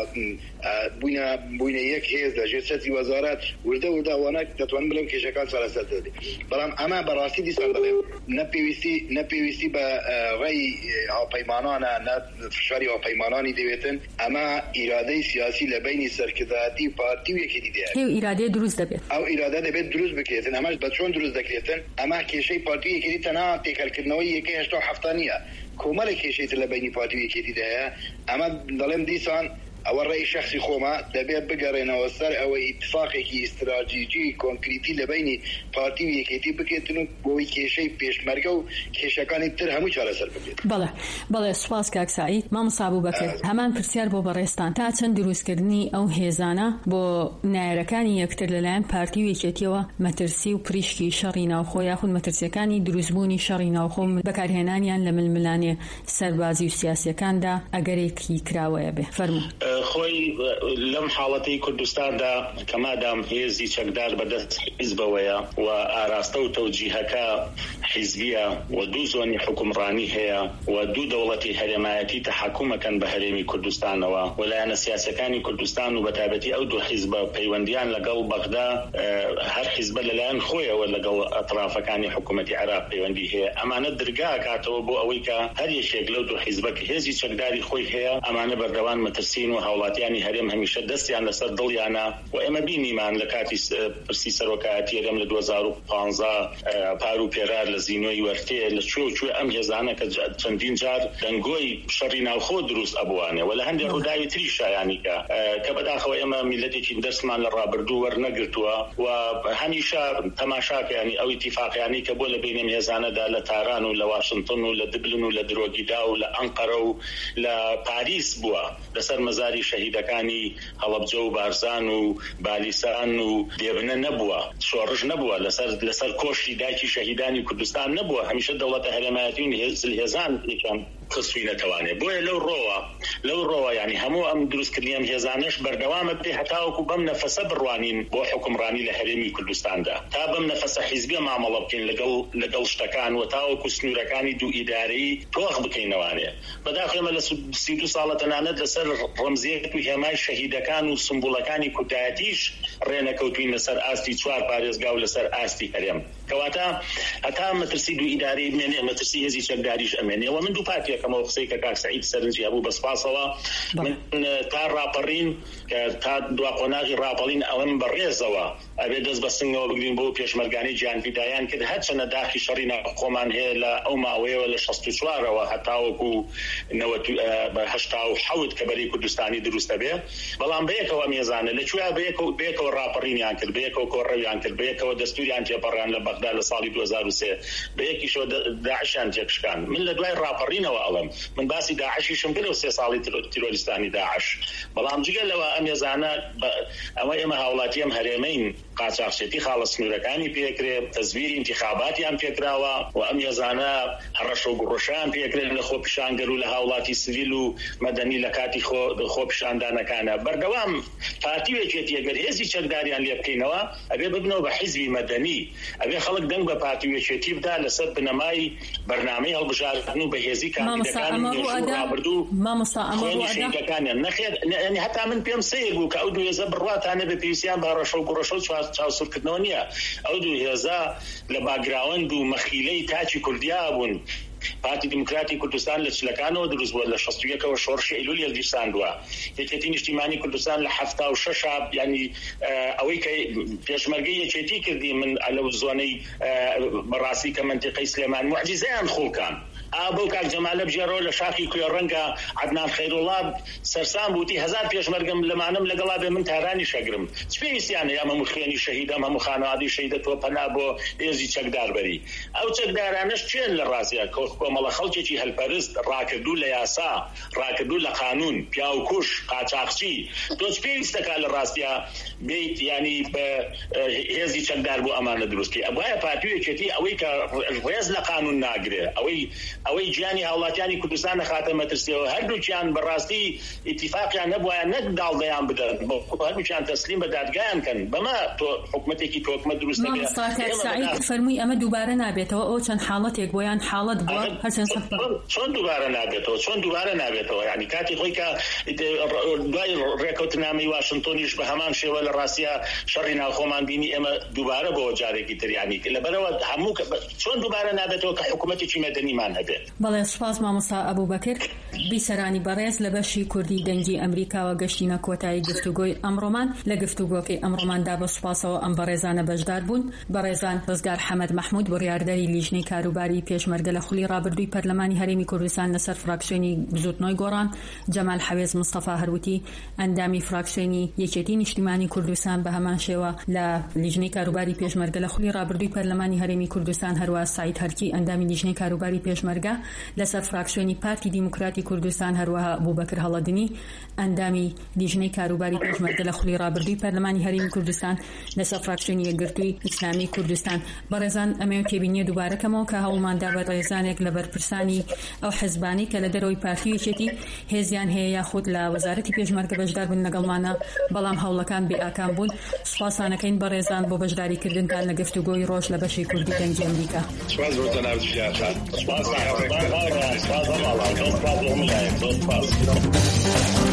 بووینە یەک هێز لەژێر سەرجی وەزارەت وردە ئەوانە دەتوانن بڵێن کێشەکان چارەسەر دەدەن بەڵام ئەمە بەڕاستی دیسان بڵێم نەپێویستی بە ڕێی هاوپەیمانانە نە فشاری هاوپەیمانانی دەوێتن ئەمە ئیرادەی سیاسی لە بینی سەرکردایەتی و پارتی و یەکێتی دەیە ئیرادەیە دروست دەبێت ئەو ئیرادە دەبێت دروست بکرێتن ئەمەش بە چۆن دروست دەکرێتن ئەمە کێشەی پارتی و یەکێتی تەنها تێکەلکردنەوەی یەکەی 87 نییە کۆمەڵێک کێشەی لە بینی پارتی و یەکێتی دەیە ئەمە دەڵێم دیسان ئەوە ڕێی شخصی خۆمە دەبێت بگەڕێنەوە سەر ئەوەی ئیتفاقێکی ئیستراتیژی کۆنکریتی لە بینی پارتی و یەکێتی بکرێتن و بۆی کێشەی پێشمەرگە و کێشەکانی تر هەموو چارەسەر بکرێت. بەڵێ سوپاس کاک سعید مامۆستا بووبەکر هەمان پرسیار بۆ بەڕێستان تا چەند دروستکردنی ئەو هێزانە بۆ نایەرەکانی یەکتر لەلایەن پارتی و یەکێتیەوە مەترسی و پریشکی شەڕی ناوخۆ یاخود مەترسیەکانی دروستبوونی شەڕی ناوخۆ بەکارهێنانیان لە ململانێ سەربازی و سیاسیەکاندا ئەگەرێکی کراوەیە بێ فەرموو. خۆی لەم حاڵەتی کوردستاندا کەمادام هێزی چەکدار بەدەست حیزبەوەیە و ئاراستە و تەوجیهەکە حیزبیە و دوو زۆنی حکومڕانی هەیە و دوو دەوڵەتی هەرێمایەتی تەحەکومەکەن بە هەرێمی کوردستانەوە و لایەنە سیاسەکانی کوردستان و بەتایبەتی ئەو دوو حیزبە پەیوەندیان لەگەڵ بەغدا هەر حیزبە لەلایەن خۆیەوە لەگەڵ ئەطرافەکانی حکوومەتی عێراق پەیوەندی هەیە ئەمانە دەرگا کاتەوە بۆ ئەوەی کە هەر یەکێک لەو دوو حیزبە کە هێزی چەکداری خۆی هەیە ئەمانە بەردەوام مەترسین و هاوڵاتیانی هەرێم هەمیشە دەستیان لەسەر دڵیانە و ئێمە بینیمان لە کاتی پرسی سەرۆکایەتی هەرێم لە 2015 پار و پێرار لە زینۆی وەرتێ لە کوێ ئەم هێزانە کە چەندین جار دەنگۆی شەڕی ناوخۆ دروست ئەبوانێ و لە هەندێک ڕووداوی تری شایانیکە کە بەداخەوە ئێمە میلەتێکی دەستمان لە ڕابردوو وەرنەگرتووە و هەمیشە تەماشاکەیانی ئەو ئیتیفاقیانی کە بۆ لە بینێم هێزانەدا لە تاران و لە واشنگتن و لە دبلن و لە درۆگیدا و لە ئەنقەرە و لە پاریس بووە لەسەر مەزاری شەهیدەکانی هەڵەبجە و بارزان و بالیسان و دێبنە نەبووە شۆڕش نەبووە لەسەر کۆشتی دایکی شەهیدانی کوردستان نەبووە هەمیشە دەوڵەتە هەرێمایەتی هێزان یەکەم خستوی نەتوانێت بۆیە لەو ڕۆوە ینی هەموو ئەم دروستکردنی ئەم هێزانش بەردەوامە بێ هەتاوەکو بەم نەفەسە بڕوانین بۆ حکومڕانی لە هەرێمی کوردستاندا تا بەم نەفەسە حیزبیە مامەڵە بکەین لەگەڵ شتەکان و تاوەکو سنوورەکانی دوو ئیدارەی تۆخ بکەینەوانێ بەداخەمە لە 32 ساڵە تەنانەت لەسەر ڕەمزیەت و هێمای شەهیدەکان و سمبوڵەکانی کوردایەتیش ڕێنەکەوتوین لەسەر ئاستی چوار پارێزگا و لەسەر ئاستی هەرێم کەواتە هەتا مەترسی دوو ئیدارەی بمێنێ مەترسی هێزی چەکداریش ئەمێنێەوە من دوو پارتیەکەمەوە قسەی کە کاک سعید سەرنجی هەبوو بەسپاسەوە من تا ڕاپەڕین کە تا دوا قۆناغی ڕاپەڵین ئەوەم بەڕێزەوە ئەبێ دەست بە سنگەوە بگرین بۆ پێشمەرگانی گیانفیدایان کرد هەرچەنە داخی شەڕی ناوخۆمان هەیە لە ئەو ماوەیەوە لە 64ەوە هەتاوەکو 87 کە بەری کوردستانی دروستە بێ بەڵام بەیەکەوە مێزانە لەکوێ بەیەکەوە ڕاپەڕینیان کرد بەیەکەوە کۆڕەویان کرد بەیەکەوە دەستوریان تێپەڕیان لە بەغدا لە ساڵی 2003 بەیەکیشەوە داعشیان تێکشکان من لە دوای ڕاپەڕینەوە ئەڵم من باسی داعشیشم کرد و 3 ساڵی تیرۆریستانی داعش بەڵام جگەلەوە ئەم هێزانە ئەمە ئێمە هاوڵاتی ئەم هەرێمەین قاچاقچێتی خاڵە سنوورەکانی پێکرێ تەزویری انتخاباتیان پێکراوە و ئەم هێزانە هەڕەشە و گڕۆشیان پێکرێن لە خۆپیشانگەر و لە هاوڵاتی سیڤیل و مەدەنی لە کاتی خۆپیشاندانەکانە بەردەوام پارتی وێکێتی ئەگەر هێزی چەکداریان لێ بکەینەوە ئەبێ ببنەوە بە حیزبی مەدەنی ئەبێ خەڵک دەنگ بە پارتی وێکێتی بدا لەسەر بنەمای بەرنامەی هەڵبژاردن و بەهێزی کاندیدەکان شەهیدەکانیان نەخێر هەتا من پێم سەیر بوو کە ئەو دوو هێزە بڕواتانە بە پێویستیان بە ڕەشە و گوڕەشە و چاوسورکردنەوە نییە ئەو دوو هێزە لە باگراوەند و مەخیلەی تاچی کوردیا بوون پارتی دموکراتی کوردستان لە چلەکانەوە دروست بووە لە 61ەوە شۆڕشی ئەیلولی هەڵگیرساندووە یەکێتی نیشتیمانی کوردستان لە 76 ینی ئەوەی کە پێشمەرگەی یەکێتی کردی من لەو زۆنەی بەڕاستی کە منتیقەی سلێمان موعجیزەیان خوڵکان ئابە و کاک جەمالە بژێڕەوە لە شاخی کوێڕەنگە عەدنان خەیرۆڵا سەرسام بوتی 1000 پێشمەرگەم لەمانم لەگەڵا بێ من تارانی شەگرم چ پێویستیانە یا هەموو خوێنی شەهیدەم هەموو خانەوادی شەهیدە تۆ پەنا بۆ هێزی چەکداربەری ئەو چەکدارانەش چێن لە ڕاستیە کۆمەڵە خەڵکێکی هەلپەرست ڕاکردوو لە یاسا ڕاکردوو لە قانون پیاوکوش قاچاقچی تۆ چ پێویستەکە لە ڕاستیە بیت ینی بە هێزی چەکدار بۆ ئەمانە دروستکەی ئەوایە پارتی وێکێتی ئەوەی کە ڕێز لە قانون ناگرێ ئەوەی ئەوەی گیانی هاوڵاتیانی کوردستان خاتە مەترسیەوە هەردووکیان بەڕاستی اتفاقیان نەبووە نەک داڵدەیان بدەن هەردووکیان تەسلیم بە دادگایان کەن بەما حکومەتێکی تۆکمە دروست سعید فەرمووی ئەمە دووبارە نابێتەوە ئەو چەند حاڵەتێک بۆیان حاڵەت بووە چۆن دووبارە نابێتەوە یعنی کاتی خۆی کە دوای ڕێکەوتنامەی واشنگتۆنیش بە هەمان شێوە لە ڕاستیە شەڕی ناوخۆمان بینی ئێمە دووبارە بۆ جارێکی تریانی لەبەرەوە هەموو چۆن دووبارە نابێتەوە کە حکوومەتێکی مەدەنیمان هەبێت. بەڵێ سوپاس مامۆستا ئەبوبەکر بیسەرانی بەڕێز لە بەشی کوردی دەنگی ئەمریکاوە گەشتینە کۆتایی گفتوگۆی ئەمڕۆمان لە گفتوگۆکەی ئەمڕۆماندا بە سوپاسەوە ئەم بەڕێزانە بەشدار بوون. بەڕێزان ڕزگار حەمەد مەحموود بڕیاردەری لیژنەی کاروباری پێشمەرگە لە خولی ڕابردووی پەرلەمانی هەرێمی کوردستان لەسەر فراکسیۆنی زوتنۆی گۆڕان، جەمال حەوێز مستەفا هەروتی ئەندامی فراکسیۆنی یەکێتی نیشتیمانی کوردستان بە هەمان شێوە لە لیژنەی کاروباری پێشمەرگە لە خولی ڕابردووی پەرلەمانی هەرێمی کوردستان هەروە سعید هەرکی ئەندامی لیژنەی کاروباری پێشمەرگە لەسەر فراکسیۆنی پارتی دیموکراتی کوردستان هەروەها ئەبوبەکر هەڵەدنی ئەندامی لیژنەی کاروباری پێشمەرگە لە خولی ڕابردووی پەرلەمانی هەرێمی کوردستان لەسەر فراکسیۆنی یەکگرتووی ئیسلامی کوردستان. بەڕێزان ئەمە تێبینیە دووبارەکەمەوە کە هەوڵماندا بە ڕێزانێک لە بەرپرسانی ئەو حزبانی کە لە دەرەوەی پارتی یەکێتی هێزیان هەیە یاخود لە وەزارەتی پێشمەرگە بەشدار بن لەگەڵمانە بەڵام هەوڵەکان بێئاکان بوون. سوپاسانەکەین بەڕێزان بۆ بەشداریکردنتان لە گفتوگۆی ڕۆژ لە بەشی کوردی دەنگی ئەمریکا. سپاس بۆ جەناب ژیان. سپاس.